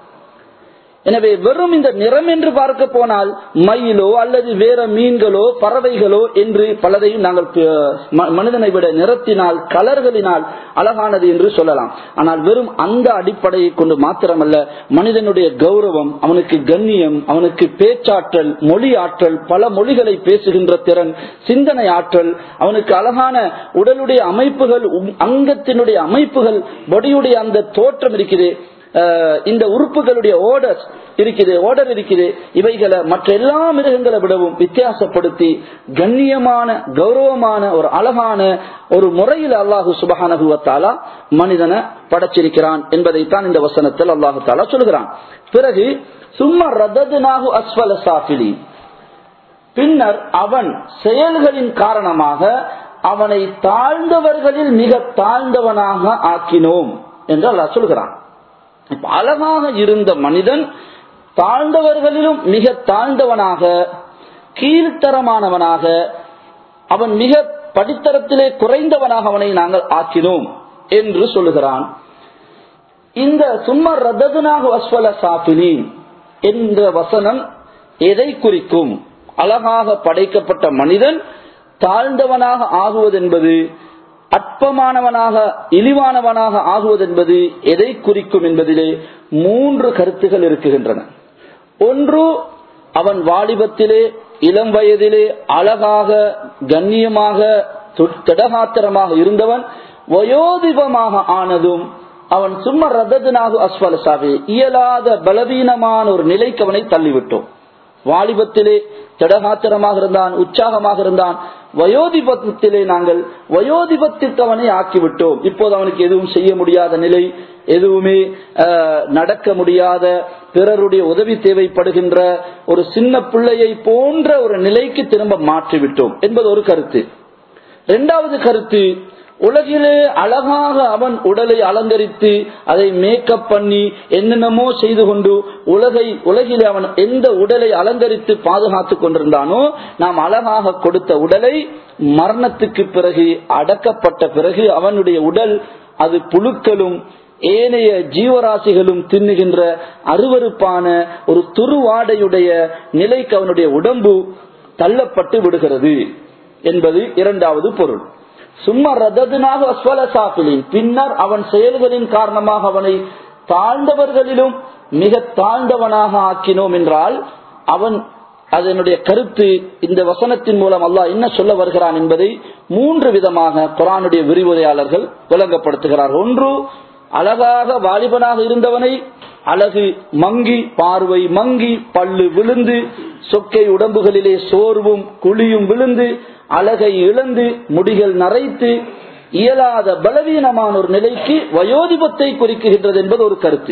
எனவே வெறும் இந்த நிறம் என்று பார்க்க போனால் மயிலோ அல்லது வேற மீன்களோ பறவைகளோ என்று பலதையும் நாங்கள் மனிதனை விட நிறத்தினால் கலர்களினால் அழகானது என்று சொல்லலாம். ஆனால் வெறும் அந்த அடிப்படையை கொண்டு மாத்திரமல்ல, மனிதனுடைய கௌரவம், அவனுக்கு கண்ணியம், அவனுக்கு பேச்சாற்றல், மொழி ஆற்றல், பல மொழிகளை பேசுகின்ற திறன், சிந்தனை ஆற்றல், அவனுக்கு அழகான உடலுடைய அமைப்புகள், அங்கத்தினுடைய அமைப்புகள், பாடியுடைய அந்த தோற்றம் இருக்குது, இந்த உறுப்புகளுடைய ஆர்டர் இருக்குது. இவைகளை மற்ற எல்லா மிருகங்களை விடவும் வித்தியாசப்படுத்தி கண்ணியமான கௌரவமான ஒரு அழகான ஒரு முறையில் அல்லாஹு சுப்ஹானஹு வ தஆலா மனிதனை படைச்சிருக்கிறான் என்பதைத்தான் இந்த வசனத்தில் அல்லாஹு தஆலா சொல்கிறான். பிறகு சும்ம ரதத்னாஹு அஸ்ஃபல சாஃபிலீன், பின்னர் அவன் செயல்களின் காரணமாக அவனை தாழ்ந்தவர்களில் மிக தாழ்ந்தவனாக ஆக்கினோம் என்று அல்லாஹ் சொல்கிறான். அழகாக இருந்த மனிதன் தாழ்ந்தவர்களிலும் மிக தாழ்ந்தவனாக, கீழ்த்தரமானவனாக, அவன் மிக படித்தரத்திலே குறைந்தவனாக அவனை நாங்கள் ஆக்கினோம் என்று சொல்லுகிறான். இந்த சும்ம ரதத்னாஹு அஸ்ஃபல சாஃபிலீன் என்ற வசனம் எதை குறிக்கும்? அழகாக படைக்கப்பட்ட மனிதன் தாழ்ந்தவனாக ஆகுவது என்பது, அற்பமானவனாக இழிவானவனாக ஆகுவது என்பது எதை குறிக்கும் என்பதிலே 3 கருத்துகள் இருக்குகின்றன. ஒன்று, அவன் வாலிபத்திலே இளம் வயதிலே அழகாக கண்ணியமாக திடகாத்திரமாக இருந்தவன் வயோதிபமாக ஆனதும் அவன் சும்ம ரதத்னாஹு அஸ்ஃபல சாஃபிலீன், இயலாத பலவீனமான ஒரு நிலைக்கு அவனை தள்ளிவிட்டோம். வாலிபத்திலே திடகாத்திரமாக இருந்தான், உற்சாகமாக இருந்தான், வயோதிபத்திலே நாங்கள் வயோதிபத்திற்கு அவனை ஆக்கிவிட்டோம். இப்போது அவனுக்கு எதுவும் செய்ய முடியாத நிலை, எதுவுமே நடக்க முடியாத, பிறருடைய உதவி தேவைப்படுகின்ற ஒரு சின்ன பிள்ளையை போன்ற ஒரு நிலைக்கு திரும்ப மாற்றிவிட்டோம் என்பது ஒரு கருத்து. 2வது கருத்து, உலகிலே அழகாக அவன் உடலை அலங்கரித்து அதை மேக்கப் பண்ணி என்னென்னமோ செய்து கொண்டு உலகிலே அவன் எந்த உடலை அலங்கரித்து பாதுகாத்துக் கொண்டிருந்தானோ, நாம் அழகாக கொடுத்த உடலை மரணத்துக்கு பிறகு அடக்கப்பட்ட பிறகு அவனுடைய உடல் அது புழுக்களும் ஏனைய ஜீவராசிகளும் தின்னுகின்ற அருவருப்பான ஒரு துருவாடையுடைய நிலைக்கு அவனுடைய உடம்பு தள்ளப்பட்டு விடுகிறது என்பது 2வது பொருள். சும்மா ரதத்னாஹு அஸ்ஃபல சாஃபிலீன், பின்னர் அவன் செயல்களின் காரணமாக அவனை தாழ்ந்தவர்களிலும் மிக தாழ்ந்தவனாக ஆக்கினோம் என்றால், அவன் அதனுடைய கருத்து இந்த வசனத்தின் மூலம் அல்லாஹ் என்ன சொல்ல வருகிறான் என்பதை 3 விதமாக குர்ஆனுடைய விரிவுரையாளர்கள் விளங்கப்படுத்துகிறார்கள். ஒன்று, அழகாக வாலிபனாக இருந்தவனை அழகு மங்கி, பார்வை மங்கி, பல்லு விழுந்து, சொக்கை உடம்புகளிலே சோர்வும் குழியும் விழுந்து, அழகை இழந்து, முடிகள் நரைத்து, இயலாத பலவீனமான ஒரு நிலைக்கு வயோதிபத்தை குறிக்கின்றது என்பது ஒரு கருத்து.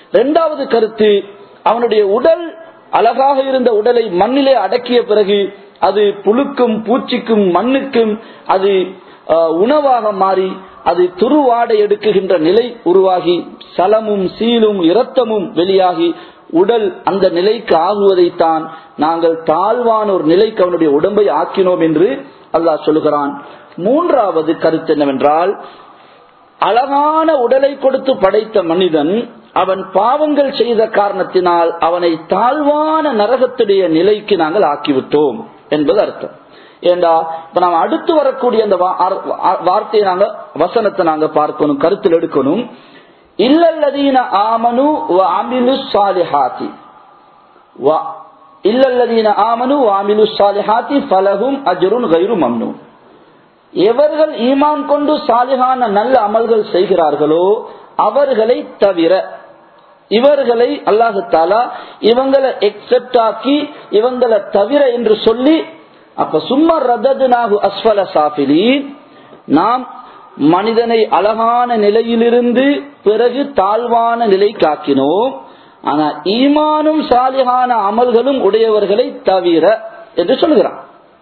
2வது கருத்து, அவனுடைய உடல் அழகாக இருந்த உடலை மண்ணிலே அடக்கிய பிறகு அது புழுக்கும் பூச்சிக்கும் மண்ணுக்கும் அது உணவாக மாறி அது துருவாடை எடுக்குகின்ற நிலை உருவாகி சலமும் சீலும் இரத்தமும் வெளியாகி உடல் அந்த நிலைக்கு ஆகுவதைத்தான் நாங்கள் தாழ்வான ஒரு நிலைக்கு அவனுடைய உடம்பை ஆக்கினோம் என்று அல்லாஹ் சொல்லுகிறான். மூன்றாவது கருத்து என்னவென்றால், அழகான உடலை கொடுத்து படைத்த மனிதன் அவன் பாவங்கள் செய்த காரணத்தினால் அவனை தாழ்வான நரகத்துடைய நிலைக்கு நாங்கள் ஆக்கிவிட்டோம் என்பது அர்த்தம். ஏண்டா இப்ப நாம் அடுத்து வரக்கூடிய அந்த வார்த்தையை நாங்க வசனத்தை நாங்க பார்க்கணும், கருத்தில் எடுக்கணும். இல்லல்லதீன ஆமனு வ அமிலு ஸாலிஹாத்தி இல்லல்லதீன ஆமனு வ அமிலு ஸாலிஹாத்தி ஃபலஹும் அஜ்ருன் கைரு மம்னூன். எவர்கள் ஈமான் கொண்டு சாலிஹான நல்ல அமல்கள் செய்கிறார்களோ அவர்களை தவிர, இவர்களை அல்லாஹு தஆலா இவங்களை எக்ஸெப்ட் ஆக்கி இவங்களை தவிர என்று சொல்லி, அப்ப சும்மா ரதத்னாஹு அஸ்ஃபல சாஃபிலீன், நாம் மனிதனை அழகான நிலையிலிருந்து பிறகு தாழ்வான நிலைக்கு ஆக்கினோம். ஆனா ஈமானும் சாலிஹான அமல்களும் உடையவர்களை தவிர என்று சொல்கிறான்.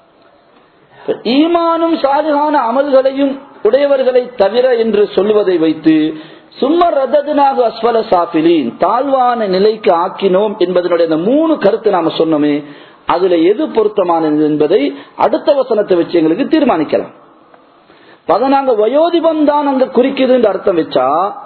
ஈமானும் சாலிஹான அமல்களையும் உடையவர்களை தவிர என்று சொல்லுவதை வைத்து சும்மா ரதத்னாஹு அஸ்ஃபல சாஃபிலீன், தாழ்வான நிலைக்கு ஆக்கினோம் என்பதனுடைய அந்த மூணு கருத்து நாம சொன்னோமே, அதுல எது பொருத்தமானது என்பதை அடுத்த வசனத்தை வச்சு எங்களுக்கு தீர்மானிக்கலாம். நாங்க வயோதிபம் தான் அங்க குறிக்குது என்று அர்த்தம் வச்சா,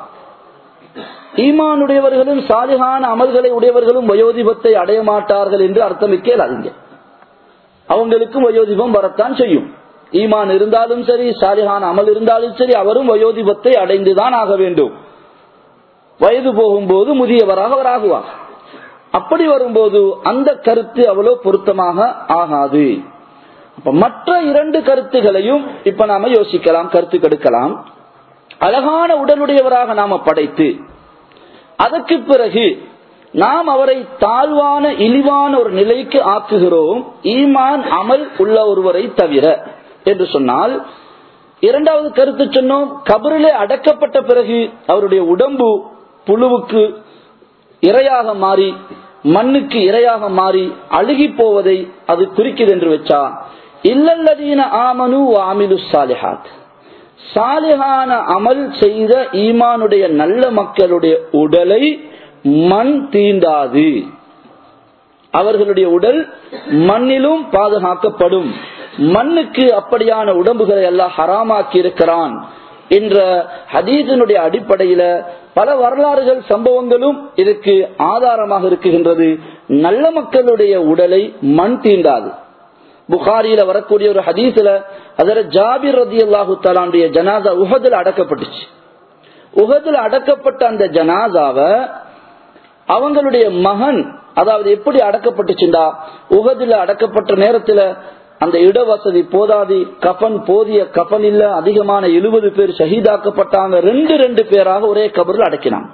ஈமானுடையவர்களும் சாலிஹான அமல்களை உடையவர்களும் வயோதிபத்தை அடைய மாட்டார்கள் என்று அர்த்தம் வைக்கலாதீங்க. அவங்களுக்கும் வயோதிபம் வரத்தான் செய்யும். ஈமான் இருந்தாலும் சரி, சாலிஹான அமல் இருந்தாலும் சரி, அவரும் வயோதிபத்தை அடைந்துதான் ஆக வேண்டும். வயது போகும்போது முதியவராக அவர் ஆகுவார். அப்படி வரும்போது அந்த கருத்து அவ்வளவு பொருத்தமாக ஆகாது. அப்ப மற்ற இரண்டு கருத்துகளையும் இப்ப நாம யோசிக்கலாம், கருத்து கெடுக்கலாம். அழகான உடலுடையவராக நாம படைத்து அதற்கு பிறகு நாம் அவரை தாழ்வான இழிவான ஒரு நிலைக்கு ஆக்குகிறோம், ஈமான் அமல் உள்ள ஒருவரை தவிர என்று சொன்னால், இரண்டாவது கருத்து சொன்னோம், கபரிலே அடக்கப்பட்ட பிறகு அவருடைய உடம்பு புழுவுக்கு இரையாக மாறி மண்ணுக்கு இரையாக மாறி அழுகி போவதை அது குறிக்கிறது என்று வச்சா, இல்லல்லதீன ஆமனு வ அமிலு ஸாலிஹாத், சாலிஹான அமல் செய்த ஈமானுடைய நல்ல மக்களுடைய உடலை மண் தீண்டாது, அவர்களுடைய உடல் மண்ணிலும் பாதுகாக்கப்படும். மண்ணுக்கு அப்படியான உடம்புகளை எல்லாம் ஹராமாக்கி இருக்கிறான் என்ற ஹதீஸினுடைய அடிப்படையில பல வரலாறுகள் சம்பவங்களும் இதுக்கு ஆதாரமாக இருக்குகின்றது. நல்ல மக்களுடைய உடலை மண் தீண்டாது. புகாரியில வரக்கூடிய ஒரு ஹதீஸ்ல ஹஜ்ரத் ஜாபிர் ரலியல்லாஹு தஆலாவுடைய ஜனாஸா உஹதுல அடக்கப்பட்டுச்சு. உஹதுல அடக்கப்பட்ட அந்த ஜனாஸாவை அவங்களுடைய மகன், அதாவது எப்படி அடக்கப்பட்டுச்சுண்டா, உஹதுல அடக்கப்பட்ட நேரத்துல அந்த இடவசதி போதாது, கஃன் போதிய கஃன் இல்ல, அதிகமான 70 பேர் ஷஹீதாக்கப்பட்டாங்க. 2 பேராக ஒரே கபரில் அடக்கினாங்க.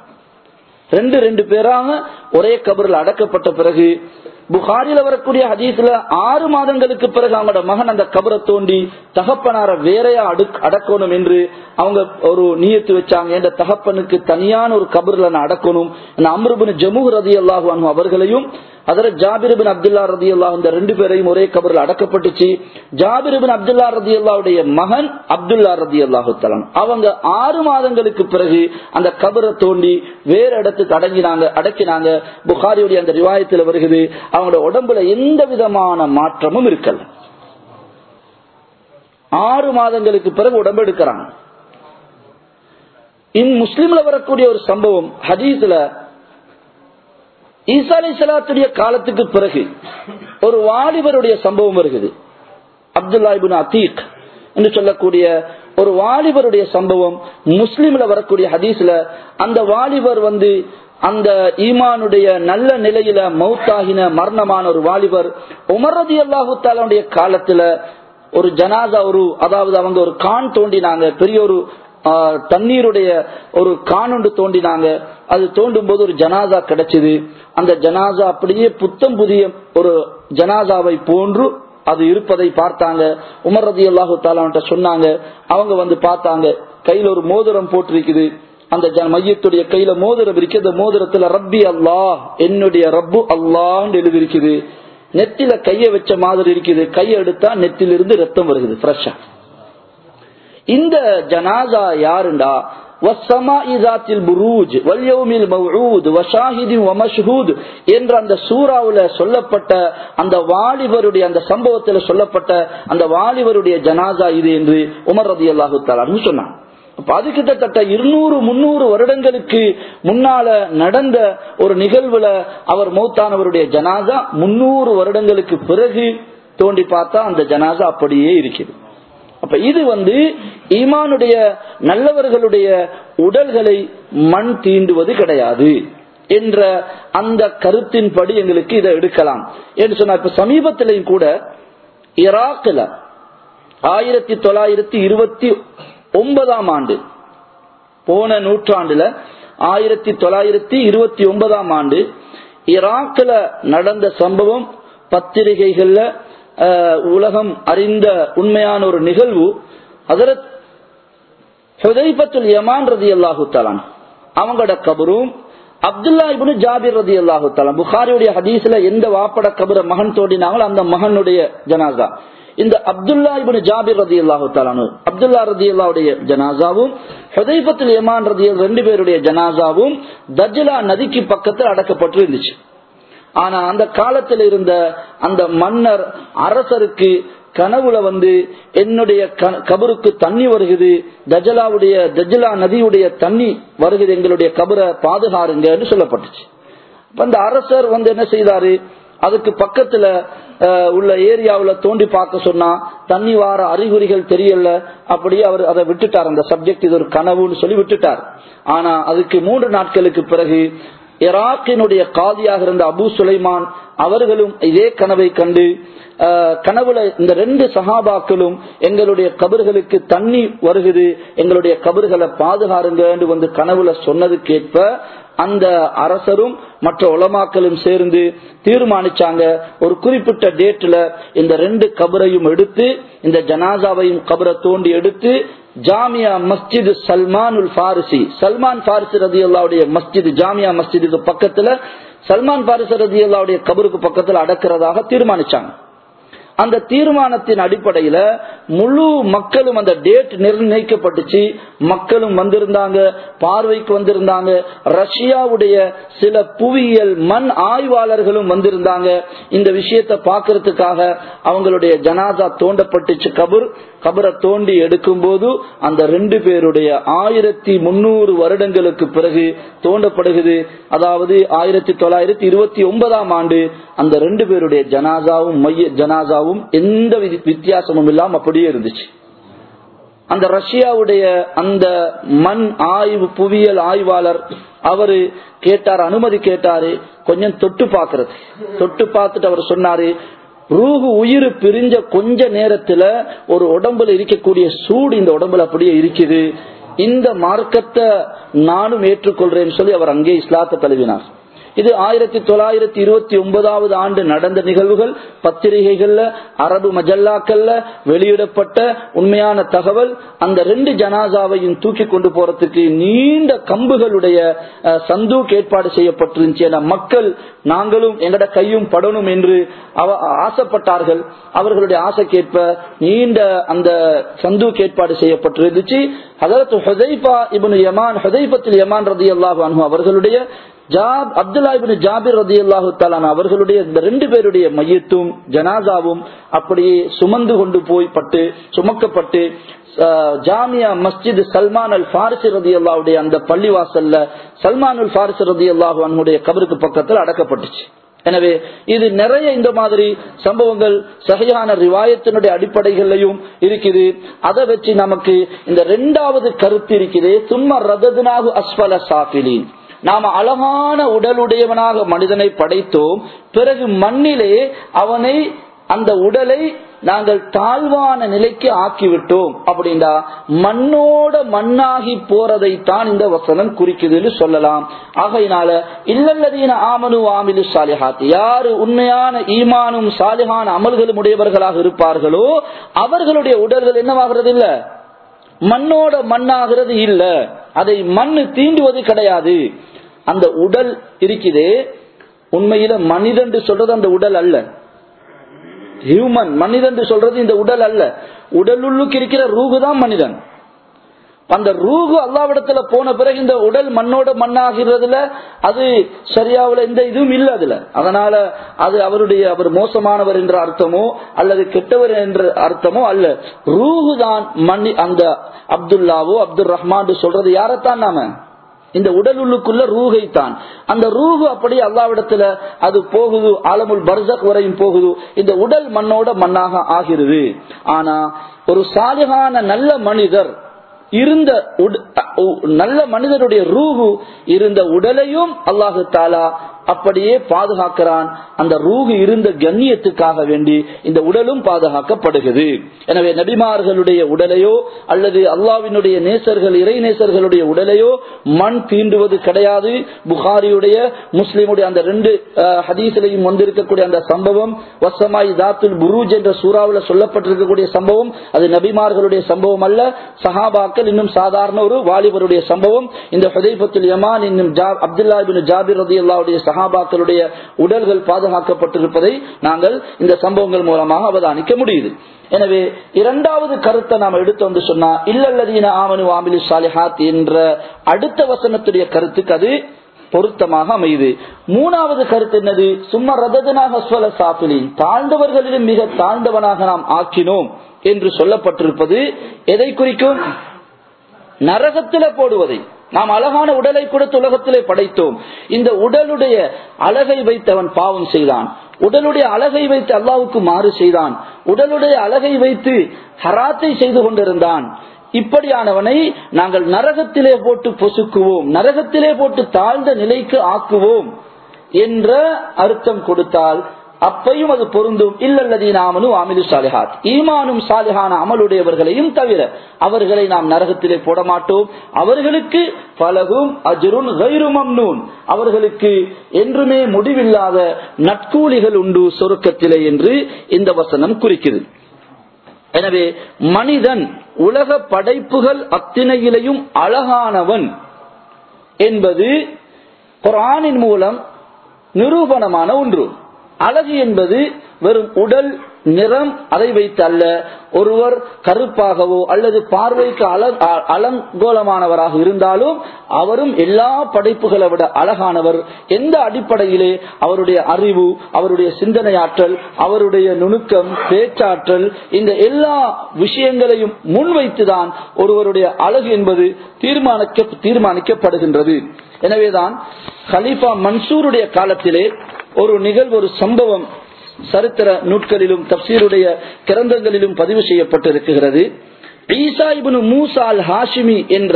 2 பேராக ஒரே கபரில் அடக்கப்பட்ட பிறகு புகாரில வரக்கூடிய ஹதீஸ்ல 6 மாதங்களுக்கு பிறகு அவங்களோட மகன் அந்த கபரை தோண்டி தகப்பனார வேறையா அடக்கணும் என்று அவங்க ஒரு நியத்து வச்சாங்க. என்ற தகப்பனுக்கு தனியான ஒரு கபர்ல அடக்கணும். அம்ர் இப்னு ஜமுஹ் ரலியல்லாஹு அன்ஹு அவர்களையும் ஹஜ்ரத் ஜாபிர் இப்னு அப்துல்லா ரலியல்லாஹு இந்த 2 பேரையும் ஒரே கபர்ல அடக்கப்பட்டுச்சு. ஜாபிர் இப்னு அப்துல்லா ரலியல்லாஹுடைய மகன் அப்துல்லா ரலியல்லாஹு தஆலா அவங்க 6 மாதங்களுக்கு பிறகு அந்த கபரை தோண்டி வேற இடத்துக்கு அடக்கினாங்க. புகாரியுடைய அந்த ரிவாயத்தில் வருகிறது, அவங்களோட உடம்புல எந்த விதமான மாற்றமும் இருக்கல. 6 மாதங்களுக்கு பிறகு உடம்பு எடுக்கிறாங்க. முஸ்லிம்ல வரக்கூடிய ஒரு சம்பவம் ஹதீஸ்ல, ஈசா அலைஹிஸ்ஸலாத்துடைய காலத்துக்கு பிறகு ஒரு வாலிபருடைய சம்பவம் வருகிறது. அப்துல்லா இப்னு அதீக் என்று சொல்லக்கூடிய ஒரு வாலிபருடைய சம்பவம் முஸ்லிம்ல வரக்கூடிய ஹதீஸ்ல, அந்த வாலிபர் அந்த ஈமானுடைய நல்ல நிலையில மௌத்தாகின மரணமான ஒரு வாலிபர் உமர் ரலியல்லாஹு தஆலாவுடைய காலத்துல ஒரு ஜனாஸா, அதாவது அவங்க ஒரு கான் தோண்டினாங்க, பெரிய ஒரு தண்ணீருடைய ஒரு காணொண்டு தோண்டினாங்க. அது தோண்டும் போது ஒரு ஜனாஸா கிடைச்சது. அந்த ஜனாஸா அப்படியே புத்தம் புதிய ஒரு ஜனாஸாவை போன்று அது இருப்பதை பார்த்தாங்க. உமர் ரலியல்லாஹு தஆலா சொன்னாங்க. அவங்க பார்த்தாங்க, கையில ஒரு மோதிரம் போட்டிருக்குது. அந்த மையத்துடைய கையில மோதிரம் இருக்கு. அந்த மோதிரத்துல ரப்பி அல்லாஹ், என்னுடைய ரப்பு அல்லாஹ் எழுதிருக்குது. நெத்தில கைய வச்ச மாதிரி இருக்குது. கைய எடுத்தா நெத்திலிருந்து ரத்தம் வருகிறது ஃப்ரெஷ்ஷா. இந்த ஜனாசா யாருண்டா என்ற அந்த சூறாவுல சொல்லப்பட்ட அந்த வாலிபருடைய அந்த சம்பவத்தில் சொல்லப்பட்ட அந்த வாலிபருடைய ஜனாசா இது என்று உமர் ரலியல்லாஹு தஆலா அன்ஹு சொன்னாங்க. அது கிட்டத்தட்ட 200-300 வருடங்களுக்கு முன்னால நடந்த ஒரு நிகழ்வுல அவர் மௌத்தானவருடைய ஜனாசா 300 வருடங்களுக்கு பிறகு தோண்டி பார்த்தா அந்த ஜனாசா அப்படியே இருக்குது. அப்ப இது ஈமானுடைய நல்லவர்களுடைய உடல்களை மண் தீண்டுவது கிடையாது என்ற அந்த கருத்தின்படி எங்களுக்கு இதை எடுக்கலாம் என்று சொன்னா. இப்ப சமீபத்திலையும் கூட ஈராக்ல 1929 ஆண்டு, போன நூற்றாண்டுல 1929 ஆண்டு ஈராக்ல நடந்த சம்பவம் பத்திரிகைகள்ல உலகம் அறிந்த உண்மையான ஒரு நிகழ்வு. ஹஜ்ரத் ஹுதைஃபத்துல் யமான் ரலியல்லாஹு தஆலா அவங்களோட கபரும் அப்துல்லா இப்னு ஜாபிர் ரலியல்லாஹு தஆலா, புகாரியுடைய ஹதீஸ்ல எந்த வாப்பட கபரை மகன் தோண்டினாங்களோ அந்த மகனுடைய ஜனாசா. இந்த அப்துல்லா இப்னு ஜாபிர் ரலியல்லாஹு தஆலா அப்துல்லா ரலியல்லாஹுடைய ஜனாசாவும் ஹுதைஃபத்துல் யமான் ரலியல்லாஹு ரெண்டு பேருடைய ஜனாசாவும் தஜ்லா நதிக்கு பக்கத்தில் அடக்கப்பட்டு இருந்துச்சு. ஆனா அந்த காலத்தில் இருந்த அந்த மன்னர் அரசருக்கு கனவுல என்னுடைய கபருக்கு தண்ணி வருகிறது, தஜ்லா நதியுடைய தண்ணி வருகிறது, எங்களுடைய கபரை பாதுகாருங்க என்று சொல்லப்பட்டுச்சு. அந்த அரசர் என்ன செய்தாரு, அதுக்கு பக்கத்துல உள்ள ஏரியாவுல தோண்டி பார்க்க சொன்னா தண்ணி வார அறிகுறிகள் தெரியல. அப்படியே அவர் அதை விட்டுட்டார். அந்த சப்ஜெக்ட் இது ஒரு கனவுன்னு சொல்லி விட்டுட்டார். ஆனா அதுக்கு 3 நாட்களுக்கு பிறகு ஈராக்கினுடைய காதியாக இருந்த அபு சுலைமான் அவர்களும் இதே கனவை கண்டு கனவுல இந்த 2 சஹாபாக்களும் எங்களுடைய கபர்களுக்கு தண்ணி வருகிறது, எங்களுடைய கபர்களை பாதுகாருங்க என்று கனவுல சொன்னதுக்கேற்ப அந்த அரசரும் மற்ற உலமாக்களும் சேர்ந்து தீர்மானிச்சாங்க, ஒரு குறிப்பிட்ட டேட்ல இந்த 2 கபரையும் எடுத்து இந்த ஜனாசாவையும் கபரை தோண்டி எடுத்து ஜாமியா மஸ்ஜித் சல்மானுல் ஃபாரிசி, சல்மான் ஃபாரிசி ரலியல்லாஹுடைய மஸ்ஜித், ஜாமியா மஸ்ஜிதுக்கு பக்கத்துல சல்மான் ஃபாரிசி ரலியல்லாஹுடைய கபருக்கு பக்கத்துல அடக்கிறதாக தீர்மானிச்சாங்க. அந்த தீர்மானத்தின் அடிப்படையில முழு மக்களும் அந்த டேட் நிர்ணயிக்கப்பட்டுச்சு. மக்களும் வந்திருந்தாங்க, பார்வைக்கு வந்திருந்தாங்க. ரஷ்யாவுடைய சில புவியியல் மண் ஆய்வாளர்களும் வந்திருந்தாங்க. இந்த விஷயத்தை பார்க்கறதுக்காக அவங்களுடைய ஜனாசா தோண்டப்பட்டுச்சு. கபரை தோண்டி எடுக்கும் போது அந்த 2 பேருடைய 1300 வருடங்களுக்கு பிறகு தோண்டப்படுகிறது. அதாவது 1929 ஆண்டு அந்த 2 பேருடைய ஜனாசாவும் எந்த வித்தியாசமும் இல்லாம அப்படியே இருந்துச்சு. அந்த ரஷ்யாவுடைய அந்த மண் ஆய்வு புவியியல் ஆய்வாளர் அவரு கேட்டாரு, அனுமதி கேட்டாரு கொஞ்சம் தொட்டு பாக்குறது. தொட்டு பார்த்துட்டு அவர் சொன்னாரு, ரூஹு உயிர் பிரிஞ்ச கொஞ்ச நேரத்துல ஒரு உடம்புல இருக்கக்கூடிய சூடு இந்த உடம்புல அப்படியே இருக்குது, இந்த மார்க்கத்தை நானும் ஏற்றுக்கொள்றேன்னு சொல்லி அவர் அங்கே இஸ்லாத்தை தழுவினார். இது 1929 ஆண்டு நடந்த நிகழ்வுகள். பத்திரிகைகள்ல அரபு மஜல்லாக்கள்ல வெளியிடப்பட்ட உண்மையான தகவல். அந்த 2 ஜனாசாவையும் தூக்கி கொண்டு போறதுக்கு நீண்ட கம்புகளுடைய சந்தூக் ஏற்பாடு செய்யப்பட்டிருந்துச்சு. என மக்கள் நாங்களும் எங்கட கையும் படணும் என்று ஆசைப்பட்டார்கள். அவர்களுடைய ஆசைக்கேற்ப நீண்ட அந்த சந்தூக் ஏற்பாடு செய்யப்பட்டிருந்துச்சு. ஹஜ்ரத் ஹுதைஃபா இப்னு யமான், ஹுதைஃபத்துல் யமான் ரலியல்லாஹு அன்ஹு அவர்களுடைய அப்துல்லா இப்னு ஜாபிர் ரலியல்லாஹு தஆலா அவர்களுடைய இந்த 2 பேருடைய மையத்தும் ஜனாசாவும் அப்படியே சுமந்து கொண்டு சுமக்கப்பட்டு ஜாமியா மஸ்ஜித் சல்மான் அல் ஃபாரிசி ரலியல்லாஹுடைய அந்த பள்ளிவாசல்ல சல்மான் அல் ஃபாரிசி ரலியல்லாஹு அன்ஹுடைய கபருக்கு பக்கத்தில் அடக்கப்பட்டுச்சு. எனவே இது நிறைய இந்த மாதிரி சம்பவங்கள் சஹீஹான ரிவாயத்தினுடைய அடிப்படைகளிலும் இருக்குது. அதை வச்சு நமக்கு இந்த 2வது கருத்து இருக்குது, சும்ம ரததுனாஹு அஸ்ஃபல சாஃபிலீன். நாம அழகான உடலுடையவனாக மனிதனை படைத்தோம், பிறகு மண்ணிலே அவனை அந்த உடலை நாங்கள் தாழ்வான நிலைக்கு ஆக்கிவிட்டோம். அப்படின்னா மண்ணோட மண்ணாகி போறதைத்தான் இந்த வசனம் குறிக்குதுன்னு சொல்லலாம். ஆகையினால இல்லல்லதீன ஆமனு ஆமிலு சாலிஹாத், யாரு உண்மையான ஈமானும் சாலிஹான அமல்களும் உடையவர்களாக இருப்பார்களோ அவர்களுடைய உடல்கள் என்னவாகிறது இல்ல, மண்ணோட மண்ணாகிறது இல்ல, அதை மண்ணு தீண்டுவது கிடையாது. அந்த உடல் இருக்குதே, உண்மையில மனிதன் சொல்றது அந்த உடல் அல்ல, ஹியூமன் மனிதன் சொல்றது இந்த உடல் அல்ல, உடலுள்ளுக்கு இருக்கிற ரூஹு தான் மனிதன். அந்த ரூஹு அல்லாஹ்விடத்துல போன பிறகு இந்த உடல் மண்ணோட மண்ணாகிறதுல அது சரியாவுல எந்த இதுவும் இல்லை அதுல. அதனால அது அவர் மோசமானவர் என்ற அர்த்தமோ அல்லது கெட்டவர் என்ற அர்த்தமோ அல்ல. ரூஹு தான் மண்ணி. அந்த அப்துல்லாவோ அப்துல் ரஹ்மான் சொல்றது யாரைத்தான்? நாம இந்த உடல் உள்ளுக்குள்ள ரூஹை தான். அந்த ரூஹு அப்படி அல்லாஹ்விடத்துல அது போகுது, ஆலமுல் பர்ஸக் வரையும் போகுது. இந்த உடல் மண்ணோட மண்ணாக ஆகிறது. ஆனா ஒரு சாலிஹான நல்ல மனிதர் இருந்த நல்ல மனிதனுடைய ரூஹு இருந்த உடலையும் அல்லாஹு தாலா அப்படியே பாதுகாக்கிறான். அந்த ரூஹு இருந்த கண்ணியத்துக்காக வேண்டி இந்த உடலும் பாதுகாக்கப்படுகிறது. எனவே நபிமார்களுடைய உடலையோ அல்லது அல்லாஹ்வினுடைய நேசர்கள் இறை நேசர்களுடைய உடலையோ மண் தீண்டுவது கிடையாது. புகாரியுடைய முஸ்லிமுடைய அந்த 2 ஹதீஸிலையும் வந்திருக்கக்கூடிய அந்த சம்பவம், வசமாய் தாத்துல் புரூஜ் என்ற சூறாவில் சொல்லப்பட்டிருக்கக்கூடிய சம்பவம், அது நபிமார்களுடைய சம்பவம் அல்ல, சஹாபாக்கள் இன்னும் சாதாரண ஒரு வாலிபருடைய சம்பவம். இந்த ஹுதைஃபத்துல் யமான் இன்னும் அப்துல்லா இப்னு ஜாபிர் ரலியல்லாஹு சஹாபாக்களுடைய உடல்கள் பாதுகாக்கப்பட்டிருப்பதை நாங்கள் இந்த சம்பவங்கள் மூலமாக அவதானிக்க முடியுது. எனவே இரண்டாவது கருத்தை நாம் எடுத்து வந்து சொன்னா இல்லல்லதீன ஆமனு வஅமிலு ஸாலிஹாத் என்ற அடுத்த வசனத்துடைய கருத்துக்கு அது பொருத்தமாக அமையுது. மூணாவது கருத்து என்னது? சும்மா ரததனாக அஸ்வல சாஃபிலின், தாழ்ந்தவர்களிலும் மிக தாழ்ந்தவனாக நாம் ஆக்கினோம் என்று சொல்லப்பட்டிருப்பது எதை குறிக்கும்? நரகத்தில போடுவதை. நாம் அழகான உடலை கொடுத்து உலகத்திலே படைத்தோம். இந்த உடலுடைய அழகை வைத்து அவன் பாவம் செய்தான், உடலுடைய அழகை வைத்து அல்லாஹ்வுக்கு மாறு செய்தான், உடலுடைய அழகை வைத்து ஹராத்தை செய்து கொண்டிருந்தான். இப்படியானவனை நாங்கள் நரகத்திலே போட்டு பொசுக்குவோம், நரகத்திலே போட்டு தாழ்ந்த நிலைக்கு ஆக்குவோம் என்ற அர்த்தம் கொடுத்தால் அப்பையும் அது பொருந்தும். இல்லல்லதீன ஆமனு வஅமிலு ஸாலிஹாத், ஈமானும் சாலிஹான அமலுடையவர்களையும் தவிர அவர்களை நாம் நரகத்திலே போட மாட்டோம். அவர்களுக்கு ஃபலஹும் அஜ்ருன் கைரு மம்னூன், அவர்களுக்கு என்றுமே முடிவில்லாத நற்கூலிகள் உண்டு சொர்க்கத்திலே என்று இந்த வசனம் குறிக்கிறது. எனவே மனிதன் உலக படைப்புகள் அத்தனையிலையும் அழகானவன் என்பது குர்ஆனின் மூலம் நிரூபணமான ஒன்று. அழகு என்பது வெறும் உடல் நிறம் அதை வைத்து அல்ல. ஒருவர் கருப்பாகவோ அல்லது பார்வைக்கு அலங்கோலமானவராக இருந்தாலும் அவரும் எல்லா படைப்புகளை விட அழகானவர். எந்த அடிப்படையிலே? அவருடைய அறிவு, அவருடைய சிந்தனை ஆற்றல், அவருடைய நுணுக்கம், பேச்சாற்றல், இந்த எல்லா விஷயங்களையும் முன்வைத்துதான் ஒருவருடைய அழகு என்பது தீர்மானிக்கப்படுகின்றது. எனவேதான் கலீஃபா மன்சூருடைய காலத்திலே ஒரு நிகழ்வு, ஒரு சம்பவம் சரித்திர நூட்களிலும் தப்சீருடைய கிரந்தங்களிலும் பதிவு செய்யப்பட்டிருக்கிறது. ஈசா இப்னு மூசா அல் ஹாஷிமி என்ற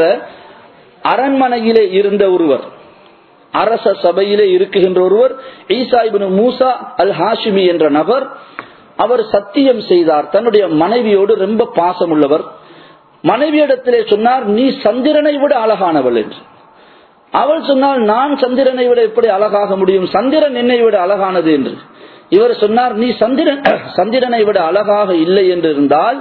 அரண்மனையிலே இருந்த ஒருவர், அரச சபையிலே இருக்குகின்ற ஒருவர், ஈசா இப்னு மூசா அல் ஹாஷிமி என்ற நபர், அவர் சத்தியம் செய்தார். தன்னுடைய மனைவியோடு ரொம்ப பாசம் உள்ளவர். மனைவியிடத்திலே சொன்னார், நீ சந்திரனை விட அழகானவள் என்று. அவள் சொன்னால், நான் சந்திரனை விட எப்படி அழகாக முடியும், சந்திரன் என்னை விட அழகானது என்று. இவர் சொன்னார், நீ சந்திரனை விட அழகாக இல்லை என்று இருந்தால்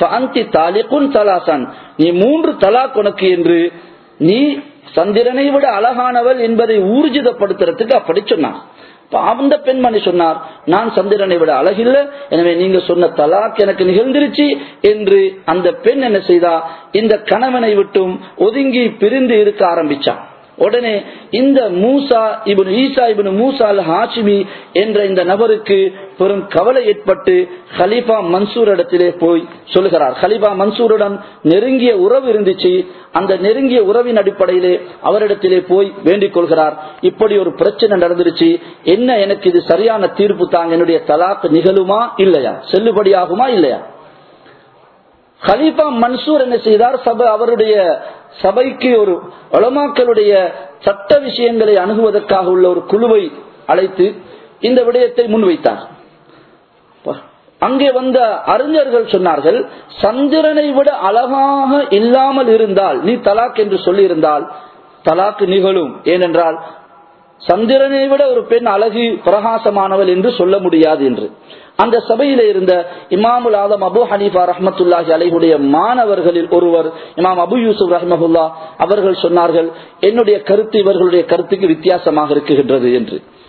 நீ 3 தலாக் உனக்கு என்று, நீ சந்திரனை விட அழகானவள் என்பதை ஊர்ஜிதப்படுத்துறதுக்கு அப்படி சொன்னார். அந்த பெண்மணி சொன்னார், நான் சந்திரனை விட அழகில்லை, எனவே நீங்க சொன்ன தலாக் எனக்கு நிகழ்ந்திருச்சு என்று அந்த பெண் என்ன செய்தா, இந்த கணவனை விட்டும் ஒதுங்கி பிரிந்து இருக்க ஆரம்பிச்சான். உடனே இந்த ஈசா இப்னு மூசா அல் ஹாஷிமி என்ற இந்த நபருக்கு பெரும் கவலை ஏற்பட்டு கலீஃபா மன்சூர் இடத்திலே போய் சொல்லுகிறார். கலீஃபா மன்சூருடன் நெருங்கிய உறவு இருந்துச்சு. அந்த நெருங்கிய உறவின் அடிப்படையிலே அவரிடத்திலே போய் வேண்டிக் கொள்கிறார், இப்படி ஒரு பிரச்சனை நடந்துருச்சு, என்ன, எனக்கு இது சரியான தீர்ப்பு தாங்க, என்னுடைய தலாக் நிகழுமா இல்லையா, செல்லுபடியாகுமா இல்லையா? கலீஃபா மன்சூர் என்ன செய்தார், அவருடைய சபைக்கு ஒரு உலமாக்களுடைய சட்ட விஷயங்களை அணுகுவதற்காக உள்ள ஒரு குழுவை அழைத்து இந்த விடயத்தை முன்வைத்தார். அங்கே வந்த அறிஞர்கள் சொன்னார்கள், சந்திரனை விட அழகாக இல்லாமல் இருந்தால், நீ தலாக் என்று சொல்லி இருந்தால் தலாக் நிகழும். ஏனென்றால் சந்திரனை விட ஒரு பெண் அழகு பிரகாசமானவள் என்று சொல்ல முடியாது என்று. அந்த சபையில இருந்த இமாமுல் ஆலம் அபு ஹனீஃபா ரஹ்மத்துல்லாஹி அலைஹுடைய மாணவர்களில் ஒருவர் இமாம் அபு யூசுப் ரஹ்மஹுல்லா அவர்கள் சொன்னார்கள், என்னுடைய கருத்து இவர்களுடைய கருத்துக்கு வித்தியாசமாக இருக்குகின்றது என்று.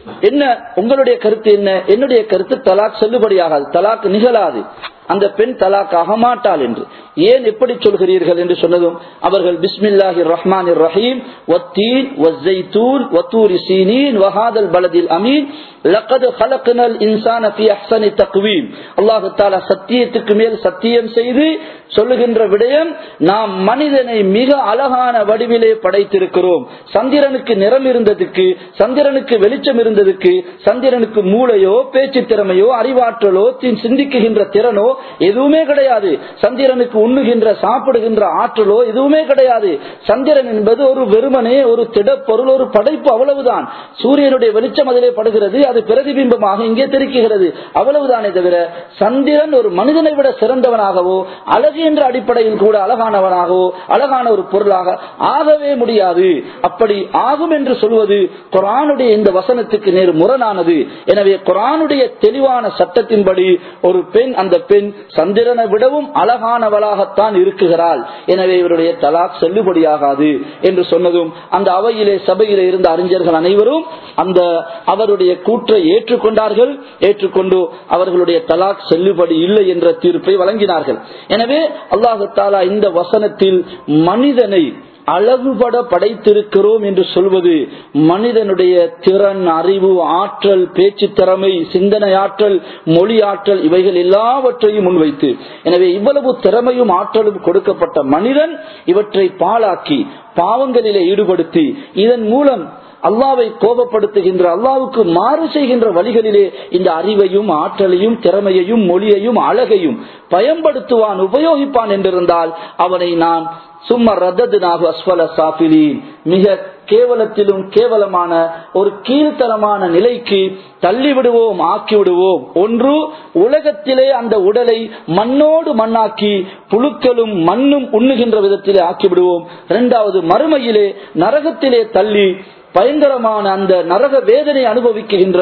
என்ன உங்களுடைய கருத்து என்ன? என்னுடைய கருத்து தலாக் செல்லுபடியாகாது, தலாக் நிகழாது, அந்த பெண் தலாக் ஆக மாட்டாள் என்று. ஏன் எப்படி சொல்கிறீர்கள் என்று சொன்னதும் அவர்கள் பிஸ்மில்லாஹிர் ரஹ்மானிர் ரஹீம் வத்தீன் வஸ்ஸைத்தூன் வத்தூரி சீனீன் வஹாதல் பலதில் அமீன் லக்கத் ஹலக்னல் இன்சான ஃபீ அஹ்ஸனி தக்வீம். அல்லாஹ் தஆலா சத்தியத்துக்கு மேல் சத்தியம் செய்து சொல்லுகின்ற விடயம், நாம் மனிதனை மிக அழகான வடிவிலே படைத்திருக்கிறோம். சந்திரனுக்கு நிறம் இருந்ததுக்கு, சந்திரனுக்கு வெளிச்சம் இருந்ததுக்கு, சந்திரனுக்கு மூளையோ பேச்சு திறமையோ அறிவாற்றலோ சிந்திக்குகின்ற திறனோ எதுவுமே கிடையாது. சந்திரனுக்கு உண்ணுகின்ற சாப்பிடுகின்ற ஆற்றலோ எதுவுமே கிடையாது. சந்திரன் என்பது ஒரு வெறுமனே ஒரு திடப்பொருள், ஒரு படைப்பு, அவ்வளவுதான். சூரியனுடைய வெளிச்சம் அதிலே படுகிறது, அது பிரதிபிம்பமாக இங்கே தெரிக்கிறது, அவ்வளவுதானே தவிர சந்திரன் ஒரு மனிதனை விட சிறந்தவனாகவோ அழகு என்ற அடிப்படையில் கூட அழகானவனாகவோ அழகான ஒரு பொருளாக ஆகவே முடியாது. அப்படி ஆகும் என்று சொல்வது குர்ஆனுடைய இந்த வசனத்துக்கு நேர் முரணானது. எனவே குர்ஆனுடைய தெளிவான சட்டத்தின்படி ஒரு பெண், அந்த பெண் சந்திரனை விடவும் அழகானவளாகத்தான் இருக்குகிறாள். எனவே இவருடைய தலாக் செல்லுபடியாகாது என்று சொன்னதும் அந்த அவையிலே சபையிலே இருந்த அறிஞர்கள் அனைவரும் அந்த அவருடைய கூற்றை ஏற்றுக்கொண்டார்கள். ஏற்றுக்கொண்டு அவர்களுடைய தலாக் செல்லுபடி இல்லை என்ற தீர்ப்பை வழங்கினார்கள். எனவே அல்லாஹ் தஆலா இந்த வசனத்தில் மனிதனை அழகுபட படைத்திருக்கிறோம் என்று சொல்வது மனிதனுடைய திறன், அறிவு, ஆற்றல், பேச்சு திறமை, சிந்தனை ஆற்றல், மொழி ஆற்றல் இவைகள் எல்லாவற்றையும் முன்வைத்து, எனவே இவ்வளவு திறமையும் ஆற்றலும் கொடுக்கப்பட்ட மனிதன் இவற்றை பாழாக்கி பாவங்களிலே ஈடுபடுத்தி இதன் மூலம் அல்லாவை கோபப்படுத்துகின்ற, அல்லாவுக்கு மாறு செய்கின்ற வழிகளிலே இந்த அறிவையும் ஆற்றலையும் திறமையையும் மொழியையும் அழகையும் பயன்படுத்துவான், உபயோகிப்பான் என்றிருந்தால் அவனை நான் சும்மா ரத்ததுனாகு அஸ்வல சாஃபிலீன், மிக கேவலத்திலும் கேவலமான ஒரு கீழ்த்தரமான நிலைக்கு தள்ளிவிடுவோம், ஆக்கிவிடுவோம். ஒன்று, உலகத்திலே அந்த உடலை மண்ணோடு மண்ணாக்கி புழுக்களும் மண்ணும் உண்ணுகின்ற விதத்திலே ஆக்கிவிடுவோம். இரண்டாவது, மறுமையிலே நரகத்திலே தள்ளி பயங்கரமான அந்த நரக வேதனை அனுபவிக்கின்ற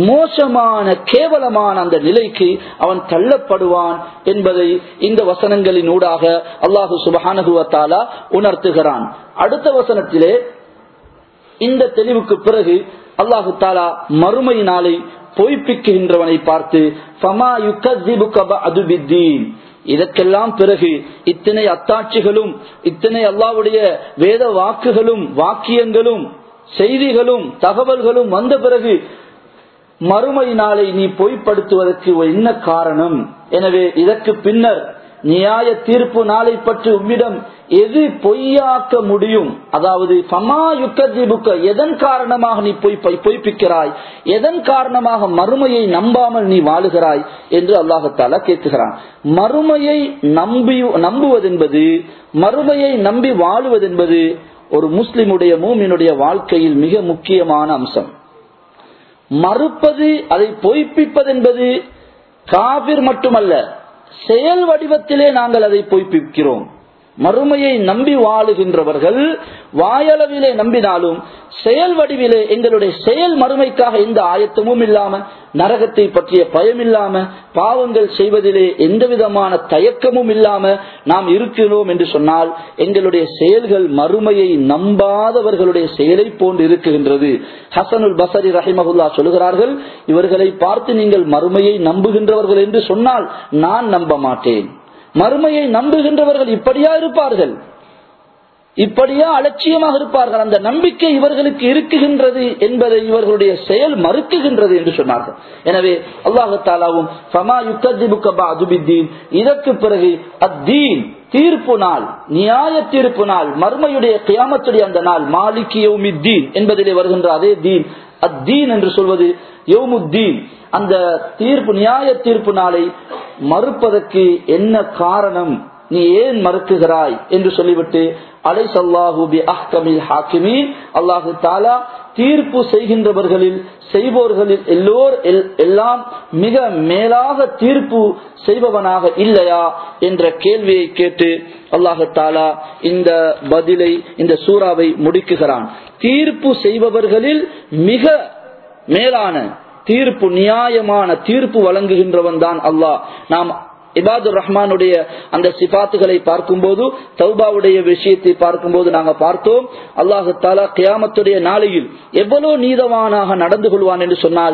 மோசமான கேவலமான அந்த நிலைக்கு அவன் தள்ளப்படுவான் என்பதை இந்த வசனங்களின் ஊடாக அல்லாஹு சுப்ஹானஹு வ தஆலா உணர்த்துகிறான். அடுத்த வசனத்திலே இந்த தெளிவுக்கு பிறகு அல்லாஹு தஆலா மறுமை நாளை பொய்ப்பிக்கின்றவனை பார்த்து ஃபமா யுகذிபுக பஅது பித்தீன், இதற்கெல்லாம் பிறகு இத்தனை அத்தாட்சிகளும் இத்தனை அல்லாஹ்வுடைய வேத வாக்குகளும் வாக்கியங்களும் செய்திகளும் தகவல்களும் வந்த பிறகு மறுமை நாளை நீ பொய்ப்படுத்துவதற்கு என்ன காரணம்? எனவே இதற்கு பின்னர் நியாய தீர்ப்பு நாளை பற்றி உம்மிடம் எது பொய்யாக்க முடியும்? அதாவது ஃபமா யுகذிபுக, எதன் காரணமாக நீ பொய்ப்பிக்கிறாய், எதன் காரணமாக மறுமையை நம்பாமல் நீ வாழுகிறாய் என்று அல்லாஹ் தஆலா கேட்கிறான். மறுமையை நம்புவதென்பது, மறுமையை நம்பி வாழுவதென்பது ஒரு முஸ்லிமுடைய மூமினுடைய வாழ்க்கையில் மிக முக்கியமான அம்சம். மறுப்பது, அதை பொய்ப்பிப்பது என்பது காபிர் மட்டுமல்ல, செயல் வடிவத்திலே நாங்கள் அதை பொய்ப்பிக்கிறோம். மறுமையை நம்பி வாழுகின்றவர்கள் வாயளவிலே நம்பினாலும் செயல் வடிவிலே எங்களுடைய செயல் மறுமைக்காக எந்த ஆயத்தமும் இல்லாம, நரகத்தை பற்றிய பயம் இல்லாம, பாவங்கள் செய்வதிலே எந்த விதமான தயக்கமும் இல்லாம நாம் இருக்கிறோம் என்று சொன்னால் எங்களுடைய செயல்கள் மறுமையை நம்பாதவர்களுடைய செயலை போன்று இருக்குகின்றது. ஹசனுல் பஸரி ரஹிமஹுல்லாஹ் சொல்கிறார்கள், இவர்களை பார்த்து நீங்கள் மறுமையை நம்புகின்றவர்கள் என்று சொன்னால் நான் நம்ப மாட்டேன். மறுமையை நம்புகின்றவர்கள் இப்படியா இருப்பார்கள்? இப்படியா அலட்சியமாக இருப்பார்கள்? அந்த நம்பிக்கை இவர்களுக்கு இருக்குகின்றது என்பதை இவர்களுடைய செயல் மறுக்குகின்றது என்று சொன்னார்கள். எனவே அல்லாஹ் தஆலாவும் ஃபமா யுகذிபுக பஅது பித்தீன், இதற்கு பிறகு அத்தீன், தீர்ப்பு நாள், நியாய தீர்ப்பு நாள், மறுமையுடைய கியாமத்துடைய அந்த நாள், மாலிகி யௌமித்தீன் என்பதிலே வருகின்ற அதே தீன், அத்தீன் என்று சொல்வது யௌமுத்தீன், அந்த தீர்ப்பு நியாய தீர்ப்பு நாளை மறுப்பதற்கு என்ன காரணம், நீ ஏன் மறுக்குகிறாய் என்று சொல்லிவிட்டு அலைஸல்லாஹு பி அஹ்கமில் ஹாக்கிமீன், அல்லாஹு தஆலா தீர்ப்பு செய்கின்றவர்களில் செய்வோர்களில் எல்லாம் மிக மேலாக தீர்ப்பு செய்பவனாக இல்லையா என்ற கேள்வியை கேட்டு அல்லாஹு தஆலா இந்த பதிலை, இந்த சூறாவை முடிக்குகிறான். தீர்ப்பு செய்பவர்களில் மிக மேலான தீர்ப்பு, நியாயமான தீர்ப்பு வழங்குகின்றவன் தான் அல்லாஹ். நாம் இபாதுர் ரஹ்மானுடைய அந்த சிபாத்துகளை பார்க்கும்போது, தௌபாவுடைய விஷயத்தை பார்க்கும்போது நாங்க பார்த்தோம், அல்லாஹு தஆலா கியாமத்துடைய நாளையில் எவ்வளவு நீதவானாக நடந்து கொள்வான் என்று சொன்னால்,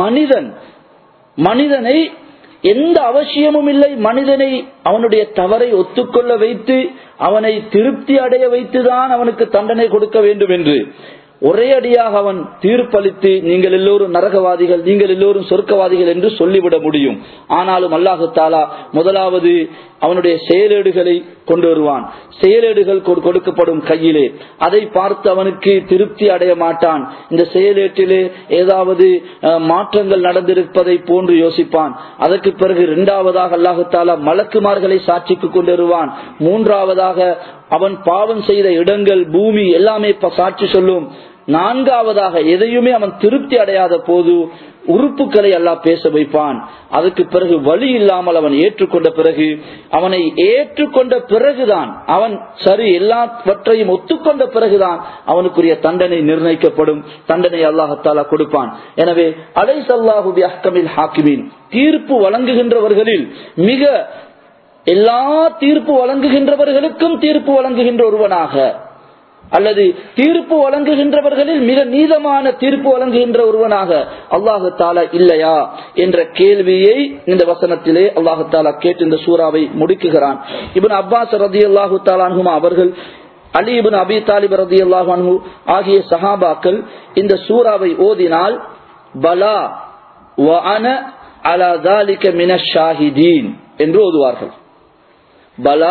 மனிதனை எந்த அவசியமும் இல்லை, மனிதனை அவனுடைய தவறை ஒத்துக்கொள்ள வைத்து அவனை திருப்தி அடைய வைத்துதான் அவனுக்கு தண்டனை கொடுக்க வேண்டும் என்று ஒரே அடியாக அவன் தீர்ப்பளித்து நீங்கள் எல்லோரும் நரகவாதிகள், நீங்கள் எல்லோரும் சொர்க்கவாதிகள் என்று சொல்லிவிட முடியும். ஆனாலும் அல்லாஹு தஆலா முதலாவது அவனுடைய செயலேடுகளை கொண்டு வருவான். செயலேடுகள் கொடுக்கப்படும் கையிலே, அதை பார்த்து அவனுக்கு திருப்தி அடைய மாட்டான். இந்த செயலேட்டிலே ஏதாவது மாற்றங்கள் நடந்திருப்பதை போன்று யோசிப்பான். அதற்கு பிறகு இரண்டாவதாக அல்லாஹு தஆலா மலக்குமார்களை சாட்சிக்கு கொண்டு வருவான். மூன்றாவதாக அவன் பாவம் செய்த இடங்கள், பூமி எல்லாமே சாட்சி சொல்லும். நான்காவதாக எதையுமே அவன் திருப்தி அடையாத போது உறுப்புகளை அல்லாஹ் பேச வைப்பான். அதுக்கு பிறகு வழி இல்லாமல் அவன் ஏற்றுக்கொண்ட பிறகு, அவனை ஏற்றுக்கொண்ட பிறகுதான், அவன் சரி எல்லாவற்றையும் ஒத்துக்கொண்ட பிறகுதான் அவனுக்குரிய தண்டனை நிர்ணயிக்கப்படும். தண்டனை அல்லாஹ் தஆலா கொடுப்பான். எனவே அலைஸல்லாஹு பிஅஹ்கமில் ஹாக்கிமீன், தீர்ப்பு வழங்குகின்றவர்களில் மிக எல்லா தீர்ப்பு வழங்குகின்றவர்களுக்கும் தீர்ப்பு வழங்குகின்ற ஒருவனாக, அல்லது தீர்ப்பு வழங்குகின்றவர்களில் மிக நீதமான தீர்ப்பு வழங்குகின்ற ஒருவனாக அல்லாஹு தஆலா இல்லையா என்ற கேள்வியை இந்த வசனத்திலே அல்லாஹு தஆலா கேட்டு இந்த சூராவை முடிக்குகிறான். இப்னு அப்பாஸ் ரலியல்லாஹு தஆலா அன்ஹுமா அவர்கள், அலி இப்னு அபி தாலிப் ரலியல்லாஹு அன்ஹு ஆகிய சஹாபாக்கள் இந்த சூராவை ஓதினால் பலா வ அன அலா ذلك மின ஷாஹிதீன் என்று ஓதுவார்கள். பலா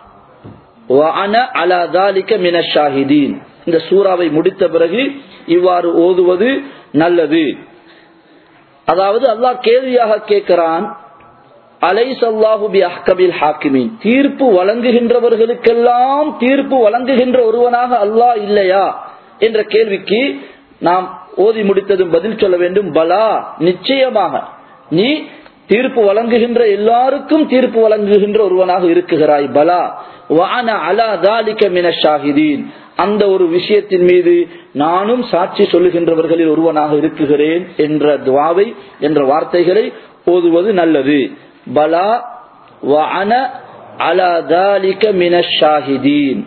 இந்த சூறாவை முடித்த பிறகு இவ்வாறு ஓதுவது நல்லது. அதாவது அல்லாஹ் கேள்வியாக கேட்கிறான், அலைஸல்லாஹு பிஅஹ்கமில் ஹாக்கிமீன், தீர்ப்பு வழங்குகின்றவர்களுக்கெல்லாம் தீர்ப்பு வழங்குகின்ற ஒருவனாக அல்லாஹ் இல்லையா என்ற கேள்விக்கு நாம் ஓதி முடித்ததும் பதில் சொல்ல வேண்டும். பலா, நிச்சயமாக நீ தீர்ப்பு வழங்குகின்ற எல்லாருக்கும் தீர்ப்பு வழங்குகின்ற ஒருவனாக இருக்குகிறாய். பலா வஅன அலா ذلك மின ஷாஹிதீன், அந்த ஒரு விஷயத்தின் மீது நானும் சாட்சி சொல்லுகின்றவர்களில் ஒருவனாக இருக்குகிறேன் என்ற துஆவை, என்ற வார்த்தைகளை ஓதுவது நல்லது. பலா வஅன அலா ذلك மின ஷாஹிதீன்,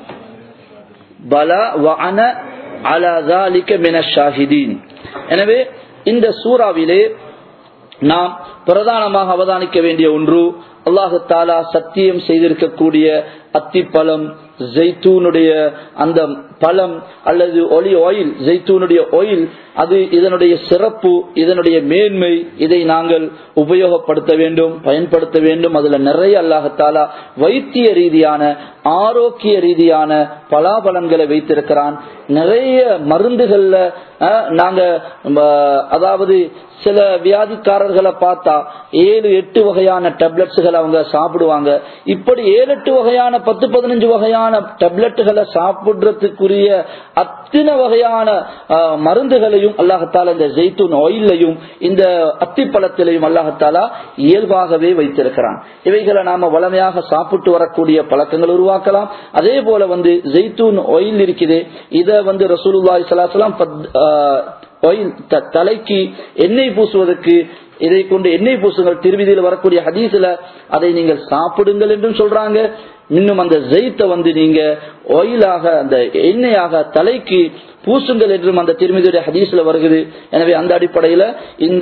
பலா வஅன அலா ذلك மின ஷாஹிதீன். எனவே இந்த சூறாவிலே நாம் பிரதானமாக அவதானிக்க வேண்டிய ஒன்று, அல்லாஹு தஆலா சத்தியம் செய்திருக்கக்கூடிய அத்திப்பழம், ஜெய்தூனுடைய அந்த பழம் அல்லது ஆயில், ஜெய்தூனுடைய ஆயில், அது இதனுடைய சிறப்பு, இதனுடைய மேன்மை, இதை நாங்கள் உபயோகப்படுத்த வேண்டும், பயன்படுத்த வேண்டும். அதுல நிறைய அல்லாஹு தஆலா வைத்திய ரீதியான, ஆரோக்கிய ரீதியான பலாபலன்களை வைத்திருக்கிறான். நிறைய மருந்துகள்ல நாங்க, அதாவது சில வியாதிக்காரர்களை பார்த்தா 7-8 வகையான டேப்லெட்ஸ்களை அவங்க சாப்பிடுவாங்க. இப்படி 7-8 வகையான 10-15 வகையான டேப்லெட்டுகளை சாப்பிடுறதுக்குரிய அத்தனை வகையான மருந்துகளையும் அல்லாஹ் தஆலா இந்த ஜெய்தூன் ஆயிலையும் இந்த அத்திப்பழத்திலையும் அல்லாஹ் தஆலா இயல்பாகவே வைத்திருக்கிறான். இவைகளை நாம வளமையாக சாப்பிட்டு வரக்கூடிய பழக்கங்கள் உருவாக்கலாம். அதே போல ஜெய்தூன் ஆயில் இருக்குது, இத ரசூலுல்லாஹி ஸல்லல்லாஹு அலைஹி வஸல்லம் தலைக்கு எண்ணெய் பூசுவதற்கு இதை கொண்டு எண்ணெய் பூசுங்கள், திருவிதியில் வரக்கூடிய ஹதீஸ்ல அதை நீங்கள் சாப்பிடுங்கள் என்றும் சொல்றாங்க. இன்னும் அந்த ஜெய்த்தை நீங்க ஆயிலாக, அந்த எண்ணெயாக தலைக்கு பூசுங்கள் என்றும் அந்த திருவிதியுடைய ஹதீஸ்ல வருகிறது. எனவே அந்த அடிப்படையில இந்த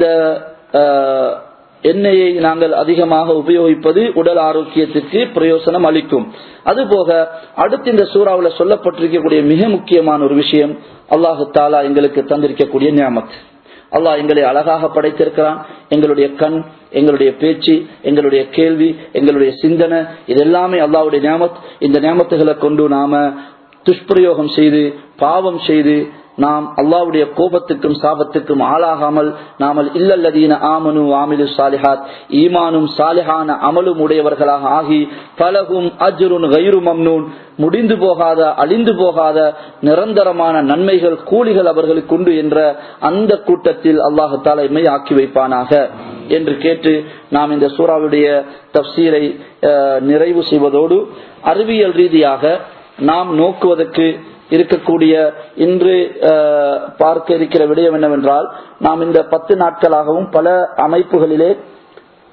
எண்ணெயை நாங்கள் அதிகமாக உபயோகிப்பது உடல் ஆரோக்கியத்திற்கு பிரயோசனம் அளிக்கும். அதுபோக அடுத்து இந்த சூறாவில் சொல்லப்பட்டிருக்கக்கூடிய மிக முக்கியமான ஒரு விஷயம், அல்லாஹு தஆலா எங்களுக்கு தந்திருக்கக்கூடிய நியாமத். அல்லாஹ் எங்களை அழகாக படைத்திருக்கிறான். எங்களுடைய கண், எங்களுடைய பேச்சு, எங்களுடைய கேள்வி, எங்களுடைய சிந்தனை, இதெல்லாமே அல்லாஹ்வுடைய நியாமத். இந்த நியாமத்துகளை கொண்டு நாம துஷ்பிரயோகம் செய்து, பாவம் செய்து, நாம் அல்லாஹ்வுடைய கோபத்துக்கும் சாபத்துக்கும் ஆளாகாமல் நாமல் இல்லல்லதீன ஆமனு வாமிலு சாலிஹாத், ஈமானும் சாலிஹான அமலும் உடையவர்களாக ஆகி பலகும் அஜ்ருன் கைரு மம்னூன், முடிந்து போகாத, அழிந்து போகாத நிரந்தரமான நன்மைகள், கூலிகள் அவர்களுக்கு உண்டு என்ற அந்த கூட்டத்தில் அல்லாஹ் தஆலா எம்மை ஆக்கி வைப்பானாக என்று கேட்டு நாம் இந்த சூறாவுடைய தஃப்சீரை நிறைவு செய்வதோடு, அறிவியல் ரீதியாக நாம் நோக்குவதற்கு இருக்கக்கூடிய இன்று பார்க்க இருக்கிற விடயம் என்னவென்றால், நாம் இந்த 10 நாட்களாகவும் பல அமைப்புகளிலே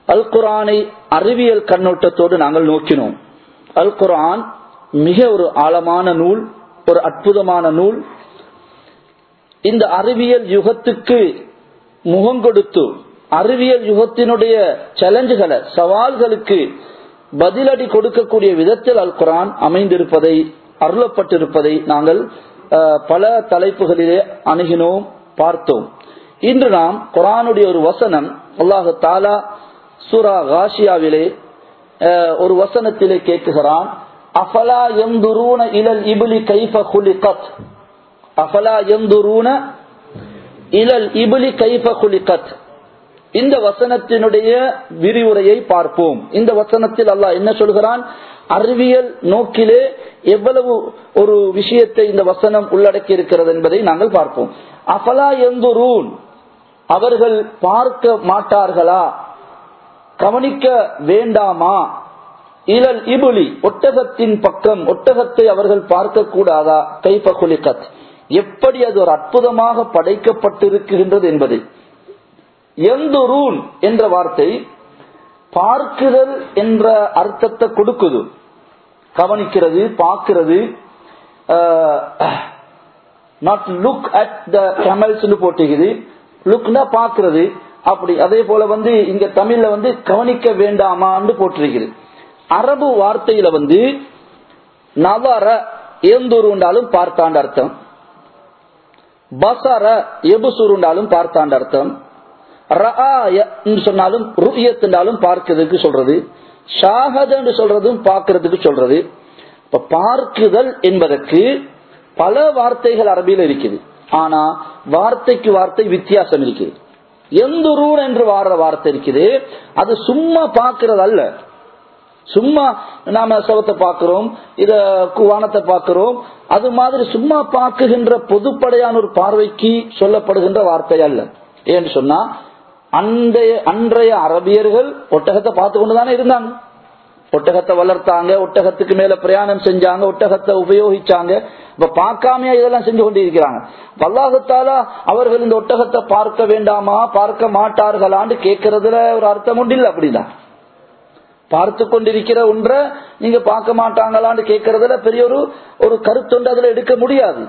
அல் குர்ஆனை அறிவியல் கண்ணோட்டத்தோடு நாங்கள் நோக்கினோம். அல் குர்ஆன் மிக ஒரு ஆழமான நூல், ஒரு அற்புதமான நூல். இந்த அறிவியல் யுகத்துக்கு முகம் கொடுத்து அறிவியல் யுகத்தினுடைய சேலஞ்சுகளை, சவால்களுக்கு பதிலடி கொடுக்கக்கூடிய விதத்தில் அல் குர்ஆன் அமைந்திருப்பதை, அருளப்பட்டிருப்பதை நாங்கள் பல தலைப்புகளிலே அணுகினோம், பார்த்தோம். இன்று நாம் குர்ஆனுடைய ஒரு வசனம், அல்லாஹ் தஆலா சூரா காஷியாவிலே ஒரு வசனத்திலே கேட்கிறான், அஃபலா யன்துரூன இலல் இப்லி கைஃப குலிகத், அஃபலா யன்துரூன இலல் இப்லி கைஃப குலிகத். இந்த வசனத்தினுடைய விரிவுரையை பார்ப்போம். இந்த வசனத்தில் அல்லாஹ் என்ன சொல்கிறான், அறிவியல் நோக்கிலே எவ்வளவு ஒரு விஷயத்தை இந்த வசனம் உள்ளடக்கி இருக்கிறது என்பதை நாங்கள் பார்ப்போம். அஃபலா யன்துரூன், அவர்கள் பார்க்க மாட்டார்களா, கவனிக்க வேண்டாமா, இலல் இபுலி, ஒட்டகத்தின் பக்கம், ஒட்டகத்தை அவர்கள் பார்க்க கூடாதா, கைஃப குலிகத், எப்படி அது ஒரு அற்புதமாக படைக்கப்பட்டிருக்கின்றது என்பதை. யன்துரூன் என்ற வார்த்தை பார்க்குதல் என்ற அர்த்தத்தை கொடுக்குது. கவனிக்கிறது, பார்க்கிறது. Not look at the camels போட்டுகிறது, லுக்னா பார்க்கிறது. அப்படி அதே போல இங்க தமிழ்ல கவனிக்க வேண்டாமான்னு போட்டிருக்கிறது. அரபு வார்த்தையில நவர ஏந்துருண்டாலும் பார்த்தாண்ட அர்த்தம், பசர எபுசுருண்டாலும் பார்த்தாண்ட அர்த்தம், சொன்னாலும் ருயத்துனாலும் பார்க்கிறதுக்கு சொல்றது, ஷாஹத் என்று சொல்றதும் பார்க்கிறதுக்கு சொல்றது. இப்ப பார்க்குதல் என்பதற்கு பல வார்த்தைகள் அரபியில் இருக்குது. ஆனா வார்த்தைக்கு வார்த்தை வித்தியாசம் இருக்குது. எந்துரூன் என்று வாடுற வார்த்தை இருக்குது, அது சும்மா பார்க்கிறது அல்ல. சும்மா நாம சவத்தை பார்க்கிறோம், இத வானத்தை பார்க்கிறோம், அது மாதிரி சும்மா பார்க்குகின்ற பொதுப்படையான ஒரு பார்வைக்கு சொல்லப்படுகின்ற வார்த்தை அல்ல. ஏன்னு சொன்னா அன்றைய அரபியர்கள் ஒட்டகத்தை பார்த்து கொண்டுதானே இருந்தாங்க. ஒட்டகத்தை வளர்த்தாங்க, ஒட்டகத்துக்கு மேல பிரயாணம் செஞ்சாங்க, ஒட்டகத்தை உபயோகிச்சாங்க. இப்ப பார்க்காமையா இதெல்லாம் செஞ்சு கொண்டிருக்கிறாங்க. அல்லாஹ் தஆலா அவர்கள் இந்த ஒட்டகத்தை பார்க்க வேண்டாமா, பார்க்க மாட்டார்களான்னு கேட்கறதுல ஒரு அர்த்தம் உண்டு இல்ல. அப்படிதான் பார்த்து கொண்டிருக்கிற ஒன்றை நீங்க பார்க்க மாட்டாங்களான்னு கேட்கறதுல பெரிய ஒரு கருத்தொண்டு அதுல எடுக்க முடியாது.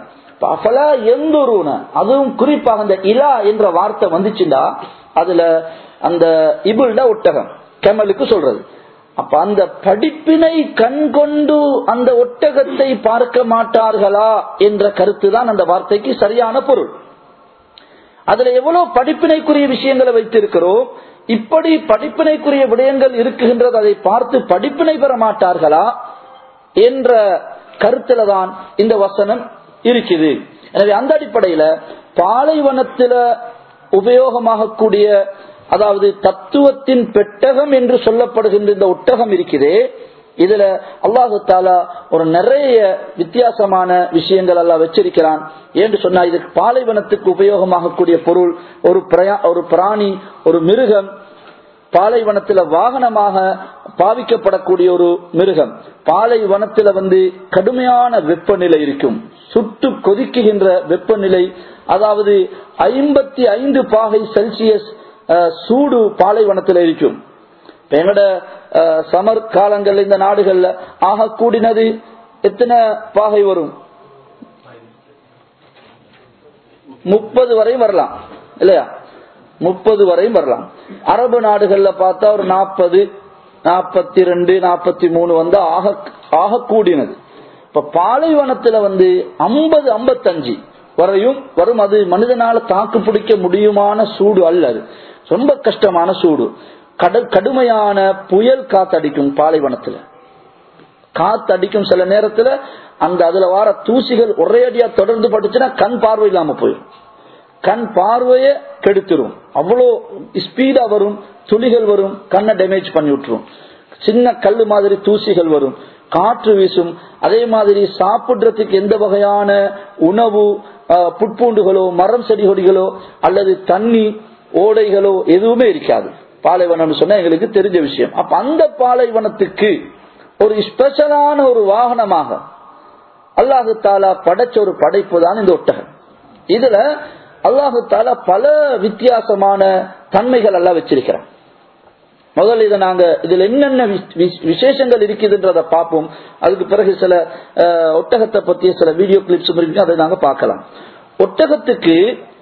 அதுவும் குறிப்பாக அந்த இலா என்ற வார்த்தை வந்துச்சுண்டா அதுல அந்த இபுல்ட ஒட்டகம், கெமலுக்கு சொல்றது. அப்ப அந்த படிப்பினை கண் கொண்டு அந்த ஒட்டகத்தை பார்க்க மாட்டார்களா என்ற கருத்து தான் அந்த வார்த்தைக்கு சரியான பொருள். அதுல எவ்வளவு படிப்பினைக்குரிய விஷயங்களை வைத்திருக்கிறோம். இப்படி படிப்பினைக்குரிய விடயங்கள் இருக்குகின்றது, அதை பார்த்து படிப்பினை பெற மாட்டார்களா என்ற கருத்துல தான் இந்த வசனம் இருக்குது. எனவே அந்த அடிப்படையில பாலைவனத்தில உபயோகமாகக்கூடிய, அதாவது தத்துவத்தின் பெட்டகம் என்று சொல்லப்படுகின்ற இந்த ஒட்டகம் இருக்குதே, இதுல அல்லாஹு தஆலா ஒரு நிறைய வித்தியாசமான விஷயங்கள் எல்லாம் வச்சிருக்கிறான். என்று சொன்னா இது பாலைவனத்துக்கு உபயோகமாகக்கூடிய பொருள், ஒரு பிராணி, ஒரு மிருகம், பாலைவனத்துல வாகனமாக பாவிக்கப்படக்கூடிய ஒரு மிருகம். பாலைவனத்துல கடுமையான வெப்பநிலை இருக்கும், சுட்டு கொதிக்குகின்ற வெப்பநிலை, அதாவது 55 பாகை செல்சியஸ் சூடு பாலைவனத்தில் இருக்கும். எங்கட சமர் காலங்கள் இந்த நாடுகள்ல ஆக கூடினது எத்தனை பாகை வரும்? 30 வரையும் வரலாம் இல்லையா? 30 வரையும் வரலாம். அரபு நாடுகள்ல பார்த்தா ஒரு 40, 42, 43 வந்தா ஆக கூடினது. இப்ப பாலைவனத்துல 50, 55 வரையும் வரும். அது மனிதனால தாக்கு பிடிக்க முடியுமான சூடு அல்ல, அது ரொம்ப கஷ்டமான சூடு. கடுமையான புயல் காத்தடிக்கும் பாலைவனத்துல, காத்தடிக்கும். சில நேரத்துல அந்த அதுல வர தூசிகள் ஒரே அடியா தொடர்ந்து பட்டுச்சுன்னா கண் பார்வை இல்லாம போயிடும், கண் பார்வையை கெடுத்துரும். அவ்வளோ ஸ்பீடா வரும், துளிகள் வரும், கண்ணை டேமேஜ் பண்ணி விட்டுரும். சின்ன கல்லு மாதிரி தூசிகள் வரும், காற்று வீசும். அதே மாதிரி சாப்பிடுறதுக்கு எந்த வகையான உணவு, புட்பூண்டுகளோ மரம் செடி கொடிகளோ அல்லது தண்ணி ஓடைகளோ எதுவுமே இருக்காது. பாலைவனம் சொன்னா எங்களுக்கு தெரிஞ்ச விஷயம். அப்ப அந்த பாலைவனத்துக்கு ஒரு ஸ்பெஷலான ஒரு வாகனமாக அல்லாஹு தஆலா படைச்ச ஒரு படைப்பு தான் இந்த ஒட்டகம். இதுல அல்லாஹு தஆலா பல வித்தியாசமான தன்மைகள் எல்லாம் வச்சிருக்கிறான். முதல்ல இதை நாங்க இதுல என்னென்ன விசேஷங்கள் இருக்குதுன்றத பார்ப்போம். அதுக்கு பிறகு சில ஒட்டகத்தை பற்றிய சில வீடியோ கிளிப்ஸ் இருக்கு, அதை நாங்க பார்க்கலாம். ஒட்டகத்துக்கு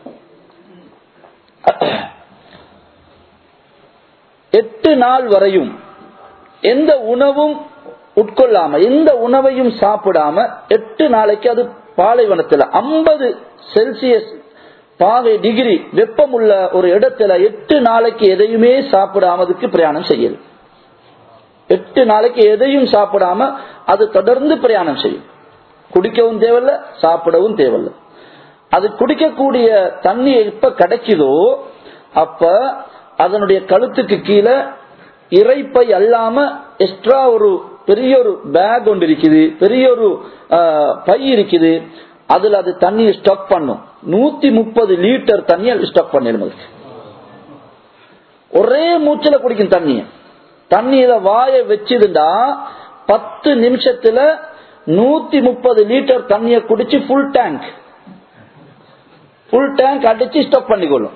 8 நாள் வரையும் எந்த உணவும் உட்கொள்ளாம எந்த உணவையும் சாப்பிடாம 8 நாளைக்கு அது பாலைவனத்துல 50 செல்சியஸ் டிகிரி வெப்பம் உள்ள ஒரு இடத்துல 8 நாளைக்கு எதையுமே சாப்பிடாமதுக்கு பிரயாணம் செய்யுது. 8 நாளைக்கு எதையும் சாப்பிடாம அது தொடர்ந்து பிரயாணம் செய்யும். குடிக்கவும் தேவையில்ல, சாப்பிடவும் தேவையில்ல. அது குடிக்கக்கூடிய தண்ணி எப்ப கிடைக்குதோ அப்ப அதனுடைய கழுத்துக்கு கீழே இறைப்பை அல்லாம எக்ஸ்ட்ரா ஒரு பெரிய ஒரு பேக் ஒன்று இருக்குது, பெரிய ஒரு பை இருக்குது. அதுல அது தண்ணியை ஸ்டாக் பண்ணும். 130 லிட்டர் தண்ணியை ஸ்டாக் பண்ணிடும். ஒரே மூச்சில குடிக்கும் தண்ணியில வாய வச்சுதுண்டா 10 நிமிஷத்துல 130 லிட்டர் தண்ணியை குடிச்சு ஃபுல் டேங்க் அடிச்சு ஸ்டாக் பண்ணிக்கொள்ளும்.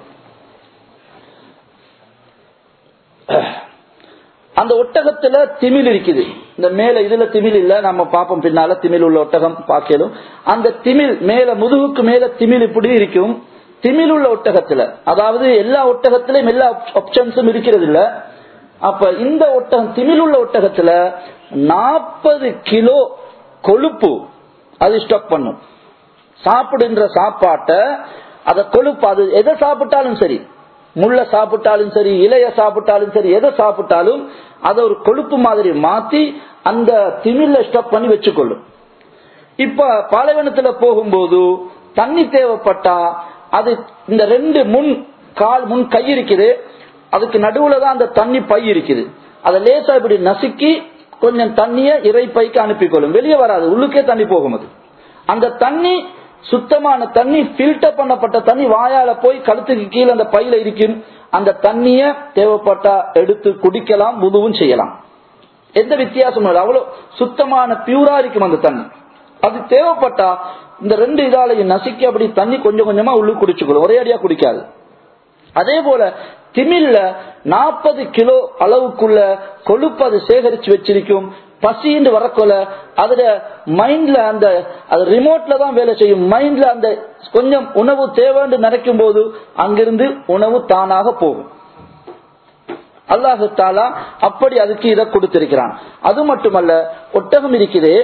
அந்த ஒட்டகத்துல திமில் இருக்குது. இந்த மேல இதுல திமில் இல்ல, நம்ம பாப்போம் பின்னால திமில் உள்ள ஒட்டகம் பார்க்கலும். அந்த திமில் மேல முதுகுக்கு மேல திமில் இப்படி இருக்கும். திமில் உள்ள ஒட்டகத்துல, அதாவது எல்லா ஒட்டகத்திலும் எல்லா ஆப்ஷன்ஸும் இருக்கிறது இல்ல. அப்ப இந்த ஒட்டகம் திமில் உள்ள ஒட்டகத்துல 40 கிலோ கொழுப்பு அது ஸ்டாக் பண்ணும். சாப்பிடுன்ற சாப்பாட்டை அத கொழுப்பு, அது எதை சாப்பிட்டாலும் சரி, முள்ள சாப்பிட்டாலும் சரி, இலைய சாப்பிட்டாலும் சரி, எதை சாப்பிட்டாலும் அதை ஒரு கொழுப்பு மாதிரி மாத்தி அந்த திமில்ல ஸ்டாக் பண்ணி வச்சுக்கொள்ளும். இப்ப பாலைவனத்துல போகும்போது தண்ணி தேவைப்பட்டா அது இந்த 2 முன் கை இருக்குது, அதுக்கு நடுவுல தான் அந்த தண்ணி பை இருக்குது. அதை லேசா இப்படி நசுக்கி கொஞ்சம் தண்ணிய இறைப்பைக்கு அனுப்பிக்கொள்ளும். வெளியே வராது, உள்ளுக்கே தண்ணி போகும். அது அந்த தண்ணி சுத்தமான தண்ணி, பில்டர் பண்ணப்பட்ட தண்ணி வாயால போய் கழுத்துக்கு கீழே அந்த பையில இருக்கும். அந்த தண்ணிய தேவைப்பட்டா எடுத்து குடிக்கலாம், வுதுவும் செய்யலாம். எந்த வித்தியாசமும் இல்லை, அவ்வளவு சுத்தமான பியூரா இருக்கும் அந்த தண்ணி. அது தேவைப்பட்டா இந்த 2 இதாலையும் நசுக்கி அப்படி தண்ணி கொஞ்சம் கொஞ்சமா உள்ளு குடிச்சுக்கொள்ளும், ஒரே அடியா குடிக்காது. அதே போல திமில்ல 40 கிலோ அளவுக்குள்ள கொழுப்பு அது சேகரிச்சு வச்சிருக்கும். பசின்னு வரக்கொள்ள அதுல மைண்ட்ல அந்த ரிமோட்ல தான் வேலை செய்யும். மைண்ட்ல அந்த கொஞ்சம் உணவு தேவைன்னு நினைக்கும் போது அங்கிருந்து உணவு தானாக போகும். அல்லாஹு தஆலா அப்படி அதுக்கு இதை கொடுத்திருக்கிறான். அது மட்டுமல்ல, ஒட்டகம் இருக்கிறதே,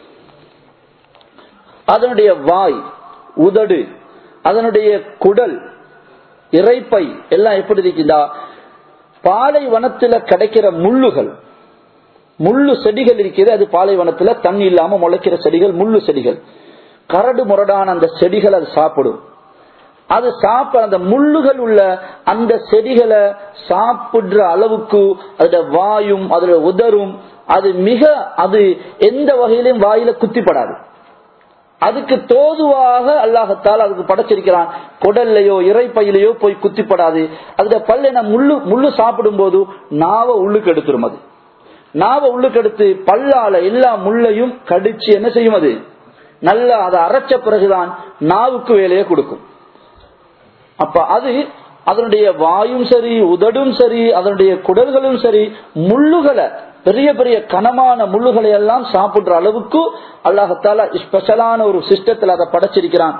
அதனுடைய வாய், உதடு, அதனுடைய குடல், இறைப்பை எல்லாம் எப்படி இருக்குதா, பாலைவனத்துல கிடைக்கிற முள்ளு செடிகள் இருக்கிறது. அது பாலைவனத்துல தண்ணி இல்லாம முளைக்கிற செடிகள், முள்ளு செடிகள், கரடு முரடான அந்த செடிகள் அது சாப்பிடும். அது அந்த முள்ளுகள் உள்ள அந்த செடிகளை சாப்பிடுற அளவுக்கு அதோட வாயும் அதோட உதரும் அது எந்த வகையிலும் வாயில குத்திப்படாது. அதுக்கு தோதுவாக அல்லாஹ்தால் அதுக்கு படைச்சிருக்கிறான். குடல்லையோ இறைப்பையிலையோ போய் குத்திப்படாது. அதுல பல்ல முள்ளு சாப்பிடும் போது நாவ உள்ளுக்கு எடுத்துரும். அது நாவ உள்ளுக்கு எடுத்து பல்லால எல்லா முள்ளையும் கடிச்சு என்ன செய்யும், அது நல்லா அதை அரைச்ச பிறகுதான் நாவுக்கு வேலையை கொடுக்கும். அப்ப அது அதனுடைய வாயும் சரி, உதடும் சரி, அதனுடைய குடல்களும் சரி, முள்ளுகளை, பெரிய பெரிய கனமான முள்ளுகளை எல்லாம் சாப்பிடுற அளவுக்கு அல்லாஹ்தாலா ஸ்பெஷலான ஒரு சிஸ்டத்தில் அதை படைச்சிருக்கிறான்.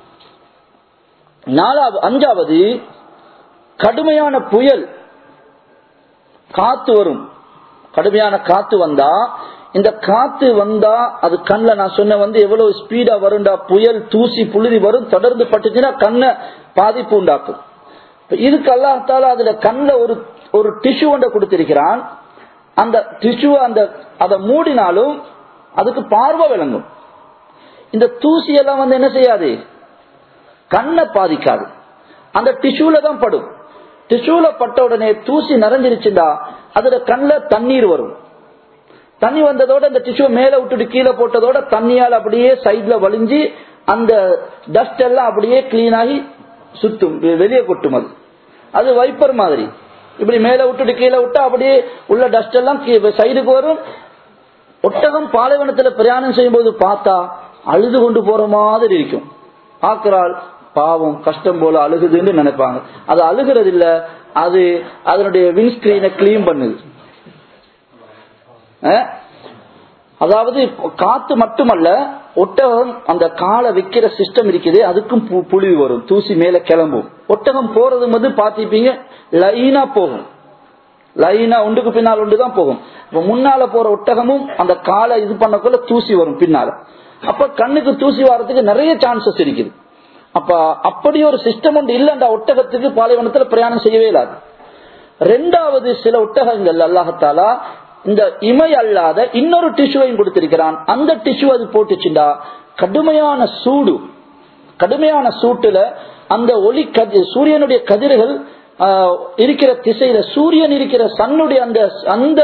5வது, கடுமையான புயல் காத்து வரும். கடுமையான காத்து வந்தா, இந்த காத்து வந்தா அது கண்ணில் நான் சொன்ன எவ்வளவு ஸ்பீடா வரும்டா, புயல் தூசி புழுதி வரும், தொடர்ந்து பட்டுச்சுன்னா கண்ணை பாதிப்பு உண்டாக்கும். இதுக்கு அல்லாஹ்தாலா அதுல கண்ணில் ஒரு டிஷ்யூ ஒன்றை கொடுத்திருக்கிறான். அந்த டிஷ்யூ அதை மூடினாலும் அதுக்கு பார்வை விளங்கும். இந்த தூசி எல்லாம் என்ன செய்யாது, கண்ணை பாதிக்காது. அந்த டிஷ்யூல தான் படும். டிஷ்யூல பட்ட உடனே தூசி நிறைஞ்சிருச்சுண்டா அதுல கண்ணில் தண்ணீர் வரும். தண்ணி வந்ததோட அந்த டிஷ்யூ மேல விட்டுட்டு கீழே போட்டதோட தண்ணியால் அப்படியே சைட்ல வலிஞ்சு அந்த டஸ்ட் எல்லாம் அப்படியே கிளீன் ஆகி சுத்தும், வெளியே கொட்டும். அது வைப்பர் மாதிரி இப்படி மேல விட்டுட்டு கீழே விட்டா அப்படியே உள்ள டஸ்ட் எல்லாம் சைடுக்கு வரும். ஒட்டகம் பாலைவனத்துல பிரயாணம் செய்யும் போது பார்த்தா அழுது கொண்டு போற மாதிரி இருக்கும். ஆக்கிறாள் பாவம் கஷ்டம் போல அழுகுதுன்னு நினைப்பாங்க. அது அழுகிறது இல்ல, அது அதனுடைய விண்ஸ்கிரீனை கிளீன் பண்ணுது. அதாவது காத்து மட்டுமல்ல, ஒட்டகம் அந்த காலை வைக்கிற சிஸ்டம் இருக்குது, அதுக்கும் புழுவி வரும், தூசி மேல கிளம்பும். ஒட்டகம் போறது வந்து பாத்திப்பீங்க லைனா போகும், லைனா ஒன்றுக்கு பின்னால் ஒன்றுதான் போகும். இப்ப முன்னால போற ஒட்டகமும் அந்த காலை இது பண்ணக்குள்ள தூசி வரும் பின்னால. அப்ப கண்ணுக்கு தூசி வர்றதுக்கு நிறைய சான்சஸ் இருக்குது. அப்ப அப்படி ஒரு சிஸ்டம் ஒன்று இல்லைண்டா ஒட்டகத்துக்கு பாலைவனத்துல பிரயாணம் செய்யவே இல்லாது. ரெண்டாவது, சில ஒட்டகங்கள் அல்லாஹ்தாலா இந்த இமை அல்லாத இன்னொரு டிஷ்யூவையும் கொடுத்திருக்கிறான். அந்த டிஷ்யூ அது போட்டுச்சுண்டா கடுமையான சூடு, கடுமையான சூட்டுல அந்த ஒளி சூரியனுடைய கதிர்கள் இருக்கிற திசையில, சூரியன் இருக்கிற சன்னுடைய அந்த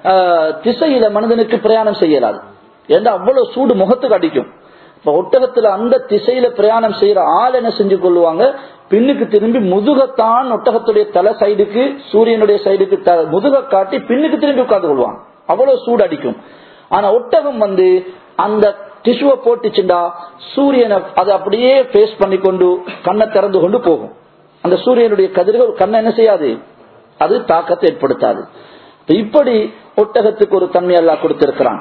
திசையில மனிதனுக்கு பிரயாணம் செய்யலாது. ஏன்னா அவ்வளவு சூடு முகத்துக்கு அடிக்கும். இப்ப ஒட்டகத்துல அந்த திசையில பிரயாணம் செய்யற ஆள் என்ன செஞ்சு கொள்ளுவாங்க, பின்னுக்கு திரும்பி முதுகத்தான் ஒட்டகத்துடைய தலை சைடுக்கு சூரியனுடைய சைடுக்கு முதுக காட்டி பின்னுக்கு திரும்பி உட்கார்ந்து கொள்வாங்க, அவ்வளவு சூடு அடிக்கும். ஆனா ஒட்டகம் வந்து அந்த டிஷ்யூவை போட்டுச்சுண்டா சூரியனை அது அப்படியே பேஸ் பண்ணி கொண்டு கண்ணை திறந்து கொண்டு போகும். அந்த சூரியனுடைய கதிர்கள் கண்ணை என்ன செய்யாது, அது தாக்கத்தை ஏற்படுத்தாது. இப்படி ஒட்டகத்துக்கு ஒரு தன்மை அல்லாஹ் கொடுத்திருக்கிறான்.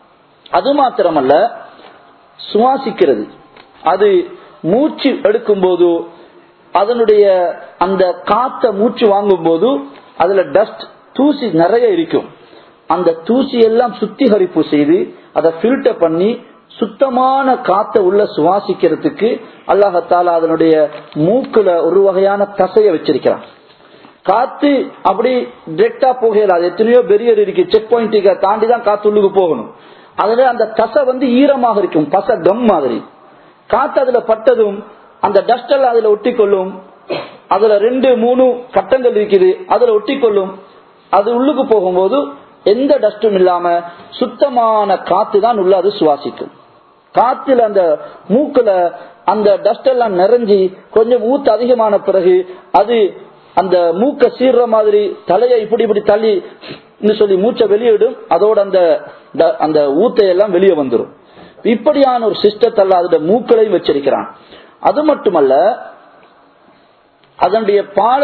அது மாத்திரமல்ல, சுவாசிக்கிறது, அது மூச்சு எடுக்கும் போது அதனுடைய அந்த காத்த மூச்சு வாங்கும் போது அதுல டஸ்ட் தூசி நிறைய இருக்கும். அந்த தூசி எல்லாம் சுத்திகரிப்பு செய்து அதை ஃபில்டர் பண்ணி சுத்தமான காத்த உள்ள சுவாசிக்கிறதுக்கு அல்லாஹ்தாலா அதனுடைய மூக்குல ஒரு வகையான தசையை வச்சிருக்கிறான். காத்து அப்படி டிரெக்டா போகல, அது எத்தனையோ பெரியர் இருக்கு, செக் பாயிண்ட் தாண்டிதான் காத்து உள்ளுக்கு போகணும். அதுல அந்த தசை வந்து ஈரமாக இருக்கும், பச கம் மாதிரி. காத்து அதுல பட்டதும் அந்த டஸ்ட் எல்லாம் அதுல ஒட்டிக்கொள்ளும். அதுல 2-3 கட்டங்கள் இருக்குது, அதுல ஒட்டிக்கொள்ளும். அது உள்ளுக்கு போகும்போது எந்த டஸ்டும் இல்லாம சுத்தமான காத்து தான் உள்ள அது சுவாசிக்கும். காத்துல அந்த மூக்குல அந்த டஸ்ட் எல்லாம் நிறைஞ்சி கொஞ்சம் ஊத்து அதிகமான பிறகு அது அந்த மூக்க சீர்ற மாதிரி தலையை இப்படி இப்படி தள்ளி சொல்லி மூச்சை வெளியிடும். அதோட அந்த ஊத்தை எல்லாம் வெளியே வந்துடும். இப்படியான ஒரு சிஸ்டத்தை அதோட மூக்களையும் வச்சிருக்கிறான். அது மட்டுமல்ல, அதனுடைய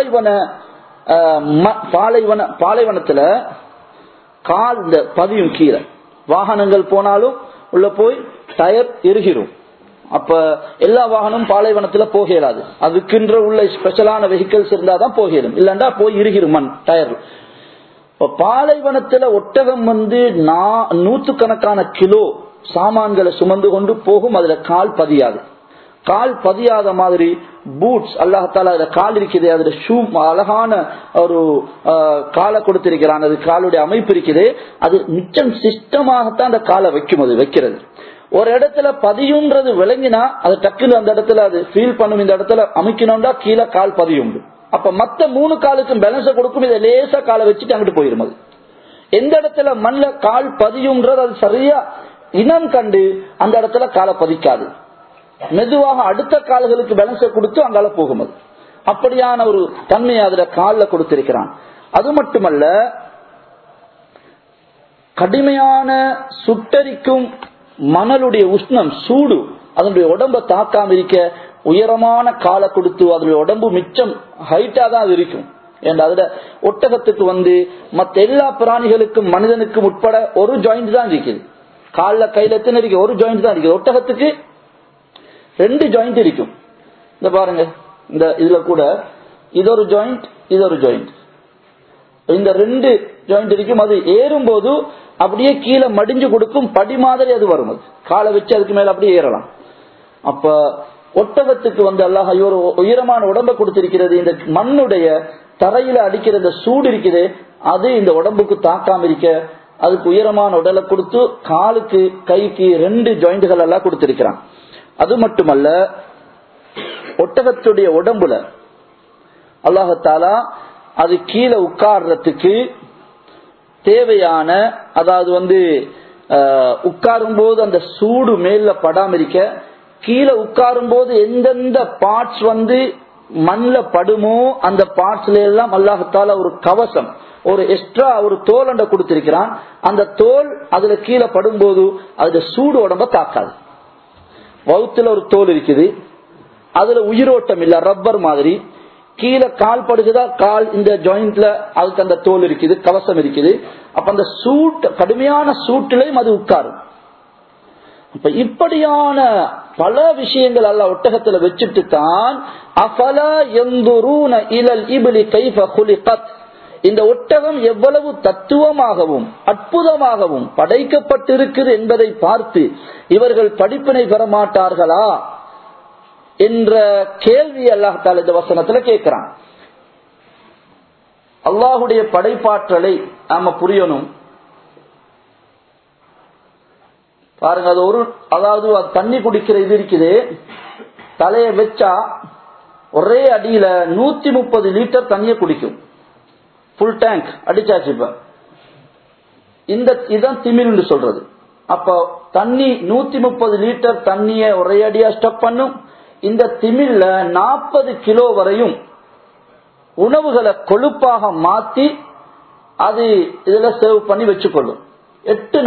பாலைவனத்துல கால் இந்த பதியும் கீழே வாகனங்கள் போனாலும் உள்ள போய் டயர் எரிகிரும். அப்ப எல்லா வாகனமும் பாலைவனத்துல போகலாது, அதுக்குன்ற உள்ள ஸ்பெஷலான வெஹிக்கிள்ஸ் இருந்தாதான் போகலும், இல்லண்டா போய் இருகிரும் மண் டயர். பாலைவனத்துல ஒட்டகம் வந்து 100கணக்கான கிலோ சாமான்களை சுமந்து கொண்டு போகும், அதுல கால் பதியாது. கால் பதியாத மாதிரி பூட்ஸ் அல்லாஹ்தாலா அதுல கால் இருக்குது, அதுல ஷூ அழகான ஒரு காலை கொடுத்திருக்கிறான். அது காலுடைய அமைப்பு இருக்குது, அது மிச்சம் சிஸ்டமாகத்தான் அந்த காலை வைக்கும். அது வைக்கிறது ஒரு இடத்துல பதியும்ன்றது விளங்கினா அது டக்குன்னு அந்த இடத்துல அது ஃபீல் பண்ணும், இந்த இடத்துல அமைக்கணும்டா கீழே கால் பதியும். அப்ப மத்த 3 காலுக்கும் பேலன்ஸ கொடுக்கும், இதை லேசா காலை வச்சுட்டு அங்கிட்டு போயிடும். அது எந்த இடத்துல மண்ல கால் பதியும்ன்றது அது சரியா இனம் கண்டு அந்த இடத்துல காலை பதிக்காது, மெதுவாக அடுத்த கால்களுக்கு பேலன்ஸ கொடுத்து அங்கால போகும். அது அப்படியான ஒரு தன்மையை அதுல காலில் கொடுத்திருக்கிறான். அது மட்டுமல்ல, கடுமையான சுட்டரிக்கும் மணலுடைய உஷ்ணம் சூடு அதனுடைய உடம்ப தாக்காம இருக்க உயரமான காலை கொடுத்து அதனுடைய உடம்பு மிச்சம் ஹைட்டா தான் அது இருக்கும். ஏன்னா அதுல ஒட்டகத்துக்கு வந்து மற்ற எல்லா பிராணிகளுக்கும் மனிதனுக்கும் உட்பட ஒரு ஜாயிண்ட் தான் இருக்குது. காலில் கையில எத்தனை இருக்கு, ஒரு ஜாயிண்ட் தான் இருக்குது. ஒட்டகத்துக்கு 2 ஜாயிண்ட் இருக்கும். இந்த பாருங்க, இந்த இதுல கூட இது ஒரு ஜாயிண்ட், இது ஒரு ஜாயிண்ட், இந்த 2 ஜாயிண்ட் இருக்கும். அது ஏறும்போது அப்படியே கீழே மடிஞ்சு கொடுக்கும், படி மாதிரி அது வரும். அது காலை வச்சு அதுக்கு மேல அப்படியே ஏறலாம். அப்ப ஒட்டகத்துக்கு வந்து அல்லாஹ் ஒரு உயரமான உடம்பை கொடுத்திருக்கிறது. இந்த மண்ணுடைய தரையில அடிக்கிற இந்த சூடு இருக்குது, அது இந்த உடம்புக்கு தாக்காம இருக்க அதுக்கு உயரமான உடலை கொடுத்து காலுக்கு கைக்கு 2 ஜாயிண்ட்கள் எல்லாம் கொடுத்திருக்கிறான். அது மட்டுமல்ல, ஒட்டகத்துடைய உடம்புல அல்லாஹ்தாலா அது கீழே உட்கார்றதுக்கு தேவையான, அதாவது வந்து உட்காரும் போது அந்த சூடு மேல படாம இருக்க கீழே உட்காரும் போது எந்தெந்த பார்ட்ஸ் வந்து மண்ல படுமோ அந்த பார்ட்ஸ்ல எல்லாம் அல்லாஹ்தாலா ஒரு கவசம், ஒரு எக்ஸ்ட்ரா ஒரு தோல் அண்ட கொடுத்திருக்கிறான். அந்த தோல் அதுல கீழே படும்போது அதுல சூடு உடம்ப தாக்காது. வவுத்துல ஒரு தோல் இருக்குது, அதுல உயிரோட்டம் இல்ல, ரப்பர் மாதிரி. கீழே கால் படுகுதா, கால் இந்த ஜாயிண்ட்ல அதுக்கு அந்த தோல் இருக்குது, கவசம் இருக்குது. அப்ப அந்த சூட், கடுமையான சூட்டிலையும் அது உட்காரும். இப்ப இப்படியான பல விஷயங்கள் அல்லாஹ் ஒட்டகத்துல வச்சுட்டு தான் அஃபலா யன்துரூன இலல் இப்லி கைஃப குலிகத், இந்த ஒட்டகம் எவ்வளவு தத்துவமாகவும் அற்புதமாகவும் படைக்கப்பட்டிருக்கிறது என்பதை பார்த்து இவர்கள் படிப்பினை பெற மாட்டார்களா என்ற கேள்வி அல்லாஹ் தஆலா இந்த வசனத்துல கேட்கிறான். அல்லாஹ்வுடைய படைப்பாற்றலை நாம புரியணும். பாருங்க, அது அதாவது தண்ணி குடிக்கிற இது இருக்குது, தலைய வச்சா ஒரே அடியில 130 லிட்டர் தண்ணியை குடிக்கும். ஃபுல் டேங்க் அடிச்சாச்சு. இப்ப இதான் திமில் சொல்றது. அப்ப தண்ணி 130 லிட்டர் தண்ணிய ஒரே அடியா ஸ்டப் பண்ணும். இந்த திமில்ல 40 கிலோ வரையும் உணவுகளை கொழுப்பாக மாத்தி அது இதுல சேவ் பண்ணி வச்சுக்கொள்ளும். 8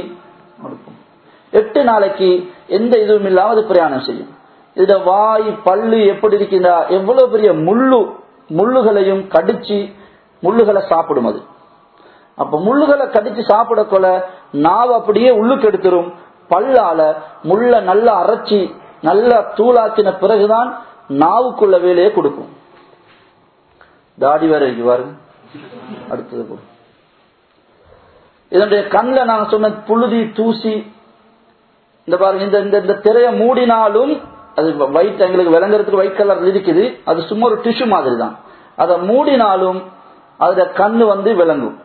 நாளைக்கு எந்த இதுவும் இல்லாம அது பிரயாணம் செய்யும். இத வாய் பல்லு எப்படி இருக்கின்றா, எவ்வளவு பெரிய முள்ளுகளையும் கடிச்சு முள்ளுகளை சாப்பிடும் அது. அப்ப முள்ளுகளை கடிச்சு சாப்பிடக்கொள்ள நாவ அப்படியே உள்ளுக்கு எடுத்துரும். பல்லால முள்ள நல்லா அரைச்சி நல்லா தூளாக்கின பிறகுதான் நாவுக்குள்ள வேலையை கொடுக்கும். தாடி வேற இருக்குவாரு. அடுத்தது இதனுடைய கண்ணில் நாங்க சொன்ன புழுதி தூசி, இந்த பாருங்க, இந்த திரைய மூடினாலும் அது ஒயிட், எங்களுக்கு விளங்குறதுக்கு ஒயிட் கலர் இருக்குது, அது சும்மா ஒரு டிஷ்யூ மாதிரி தான். அதை மூடினாலும் அதுல கண்ணு விளங்கும்.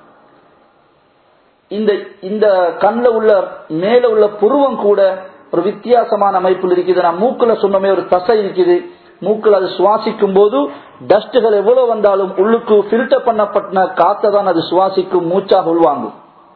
இந்த கண்ணில் உள்ள மேல உள்ள புருவம் கூட ஒரு வித்தியாசமான அமைப்பில் இருக்குது. நான் மூக்குல சொன்னமே ஒரு தசை இருக்குது, மூக்குல அது சுவாசிக்கும் போது டஸ்ட்கள் எவ்வளவு வந்தாலும் உள்ளுக்கு பில்டர் பண்ணப்பட்ட காத்தை தான் அது சுவாசிக்கும், மூச்சாக உள்வாங்கும்.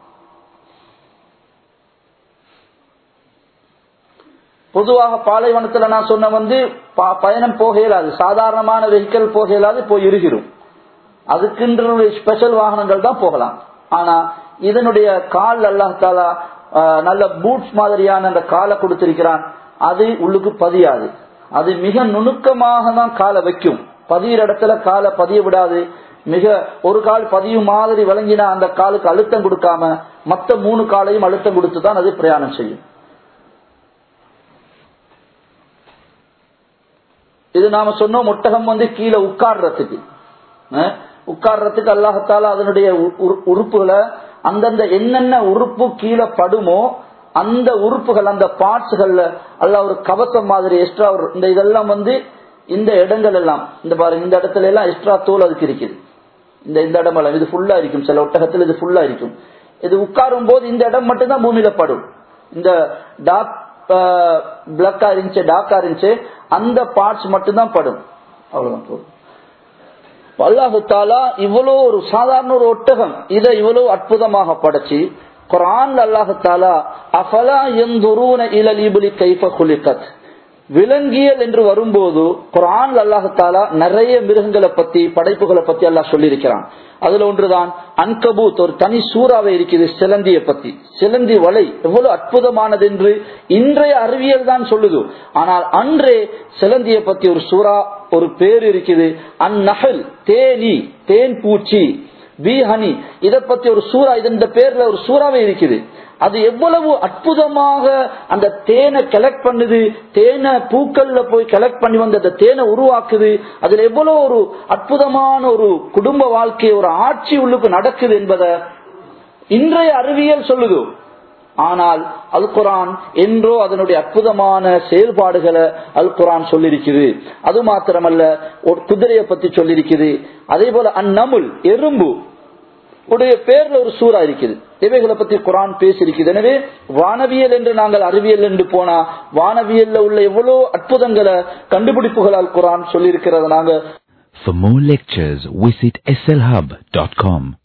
பொதுவாக பாலைவனத்துல நான் சொன்ன பயணம் போக இயலாது, சாதாரணமான வெஹிக்கிள் போக இயலாது, போய் இருகிறோம். அதுக்குன்ற ஸ்பெஷல் வாகனங்கள் தான் போகலாம். ஆனா இதனுடைய கால் அல்லாஹ் தஆலா நல்ல பூட்ஸ் மாதிரியான அந்த காலை கொடுத்திருக்கிறான். அது உள்ளுக்கு பதியாது, அது மிக நுணுக்கமாக தான் காலை வைக்கும். பதிகிற இடத்துல காலை பதிய விடாது. மிக ஒரு கால் பதியும் மாதிரி விளங்கினா அந்த காலுக்கு அழுத்தம் கொடுக்காம மற்ற 3 காலையும் அழுத்தம் கொடுத்து தான் அது பிரயாணம் செய்யும். இது நாம சொன்னோம், ஒட்டகம் கீழே உட்கார்றதுக்கு அல்லாஹ் தஆலா அதனுடைய உறுப்புகளை அந்தந்த என்னென்ன உறுப்பு கீழே படுமோ அந்த உறுப்புகள், அந்த பார்ட்ஸ்கள்ல அல்லாஹ் ஒரு கவசம் மாதிரி எக்ஸ்ட்ரா இந்த இதெல்லாம் இந்த இடங்கள் எல்லாம் இந்த பாருங்க, இந்த இடத்துல எல்லாம் எக்ஸ்ட்ரா தோல் அதுக்கு இருக்குது. இந்த இடமெல்லாம் இது ஃபுல்லா இருக்கும். சில ஒட்டகத்தில் இது ஃபுல்லா இருக்கும். இது உட்காரும் போது இந்த இடம் மட்டும்தான் பூமியில படும். இந்த டாக்கா இருந்துச்சு அந்த பார்ட்ஸ் மட்டும்தான் படும். அவ்வளவுதான். அல்லாஹு தஆலா இவ்வளவு ஒரு சாதாரண ஒரு ஒட்டகம் இதை இவ்வளவு அற்புதமாக படைச்சு குர்ஆன்ல அல்லாஹு தஆலா அஃபலா யன்துரூன இலல் இப்லி கைஃப குலிகத், விலங்கியல் என்று வரும்போது குர்ஆன்ல அல்லாஹு தஆலா நிறைய மிருகங்களை பத்தி படைப்புகளை பத்தி அல்லாஹ் சொல்லி இருக்கிறான். அதுல ஒன்றுதான் அன்கபூத், ஒரு தனி சூறாவே இருக்குது சிலந்தியை பத்தி. சிலந்தி வலை எவ்வளவு அற்புதமானது என்று இன்றைய அறிவியல் தான் சொல்லுது. ஆனால் அன்றே சிலந்தியை பத்தி ஒரு சூறா, ஒரு பேர் இருக்குது. அந்நஹல், தேனி, தேன் பூச்சி, பீஹனி, இதை பத்தி ஒரு சூறா, இந்த பேர்ல ஒரு சூறாவே இருக்குது. அது எவ்வளவு அற்புதமாக அந்த தேனை கலெக்ட் பண்ணுது, தேனை பூக்கள்ல போய் கலெக்ட் பண்ணி வந்து அந்த தேனை உருவாக்குது. அதுல எவ்வளவு ஒரு அற்புதமான ஒரு குடும்ப வாழ்க்கை, ஒரு ஆட்சி உள்ளுக்கு நடக்குது என்பதை இன்றைய அறிவியல் சொல்லுது. ஆனால் அல் குர்ஆன் என்றோ அதனுடைய அற்புதமான செயல்பாடுகளை அல் குர்ஆன் சொல்லிருக்குது. அது மாத்திரமல்ல, ஒரு குதிரையை பத்தி சொல்லிருக்குது. அதே போல அந்நமுல், எறும்பு உடைய பேர்ல ஒரு சூறா இருக்குது. இவைகளை பத்தி குர்ஆன் பேசியிருக்குது. எனவே வானவியல் என்று நாங்கள் அறிவியல் என்று போனா வானவியல்ல உள்ள எவ்வளவு அற்புதங்களை கண்டுபிடிப்புகள் அல் குர்ஆன் சொல்லி இருக்கிறத நாங்க. For more lectures visit slhub.com.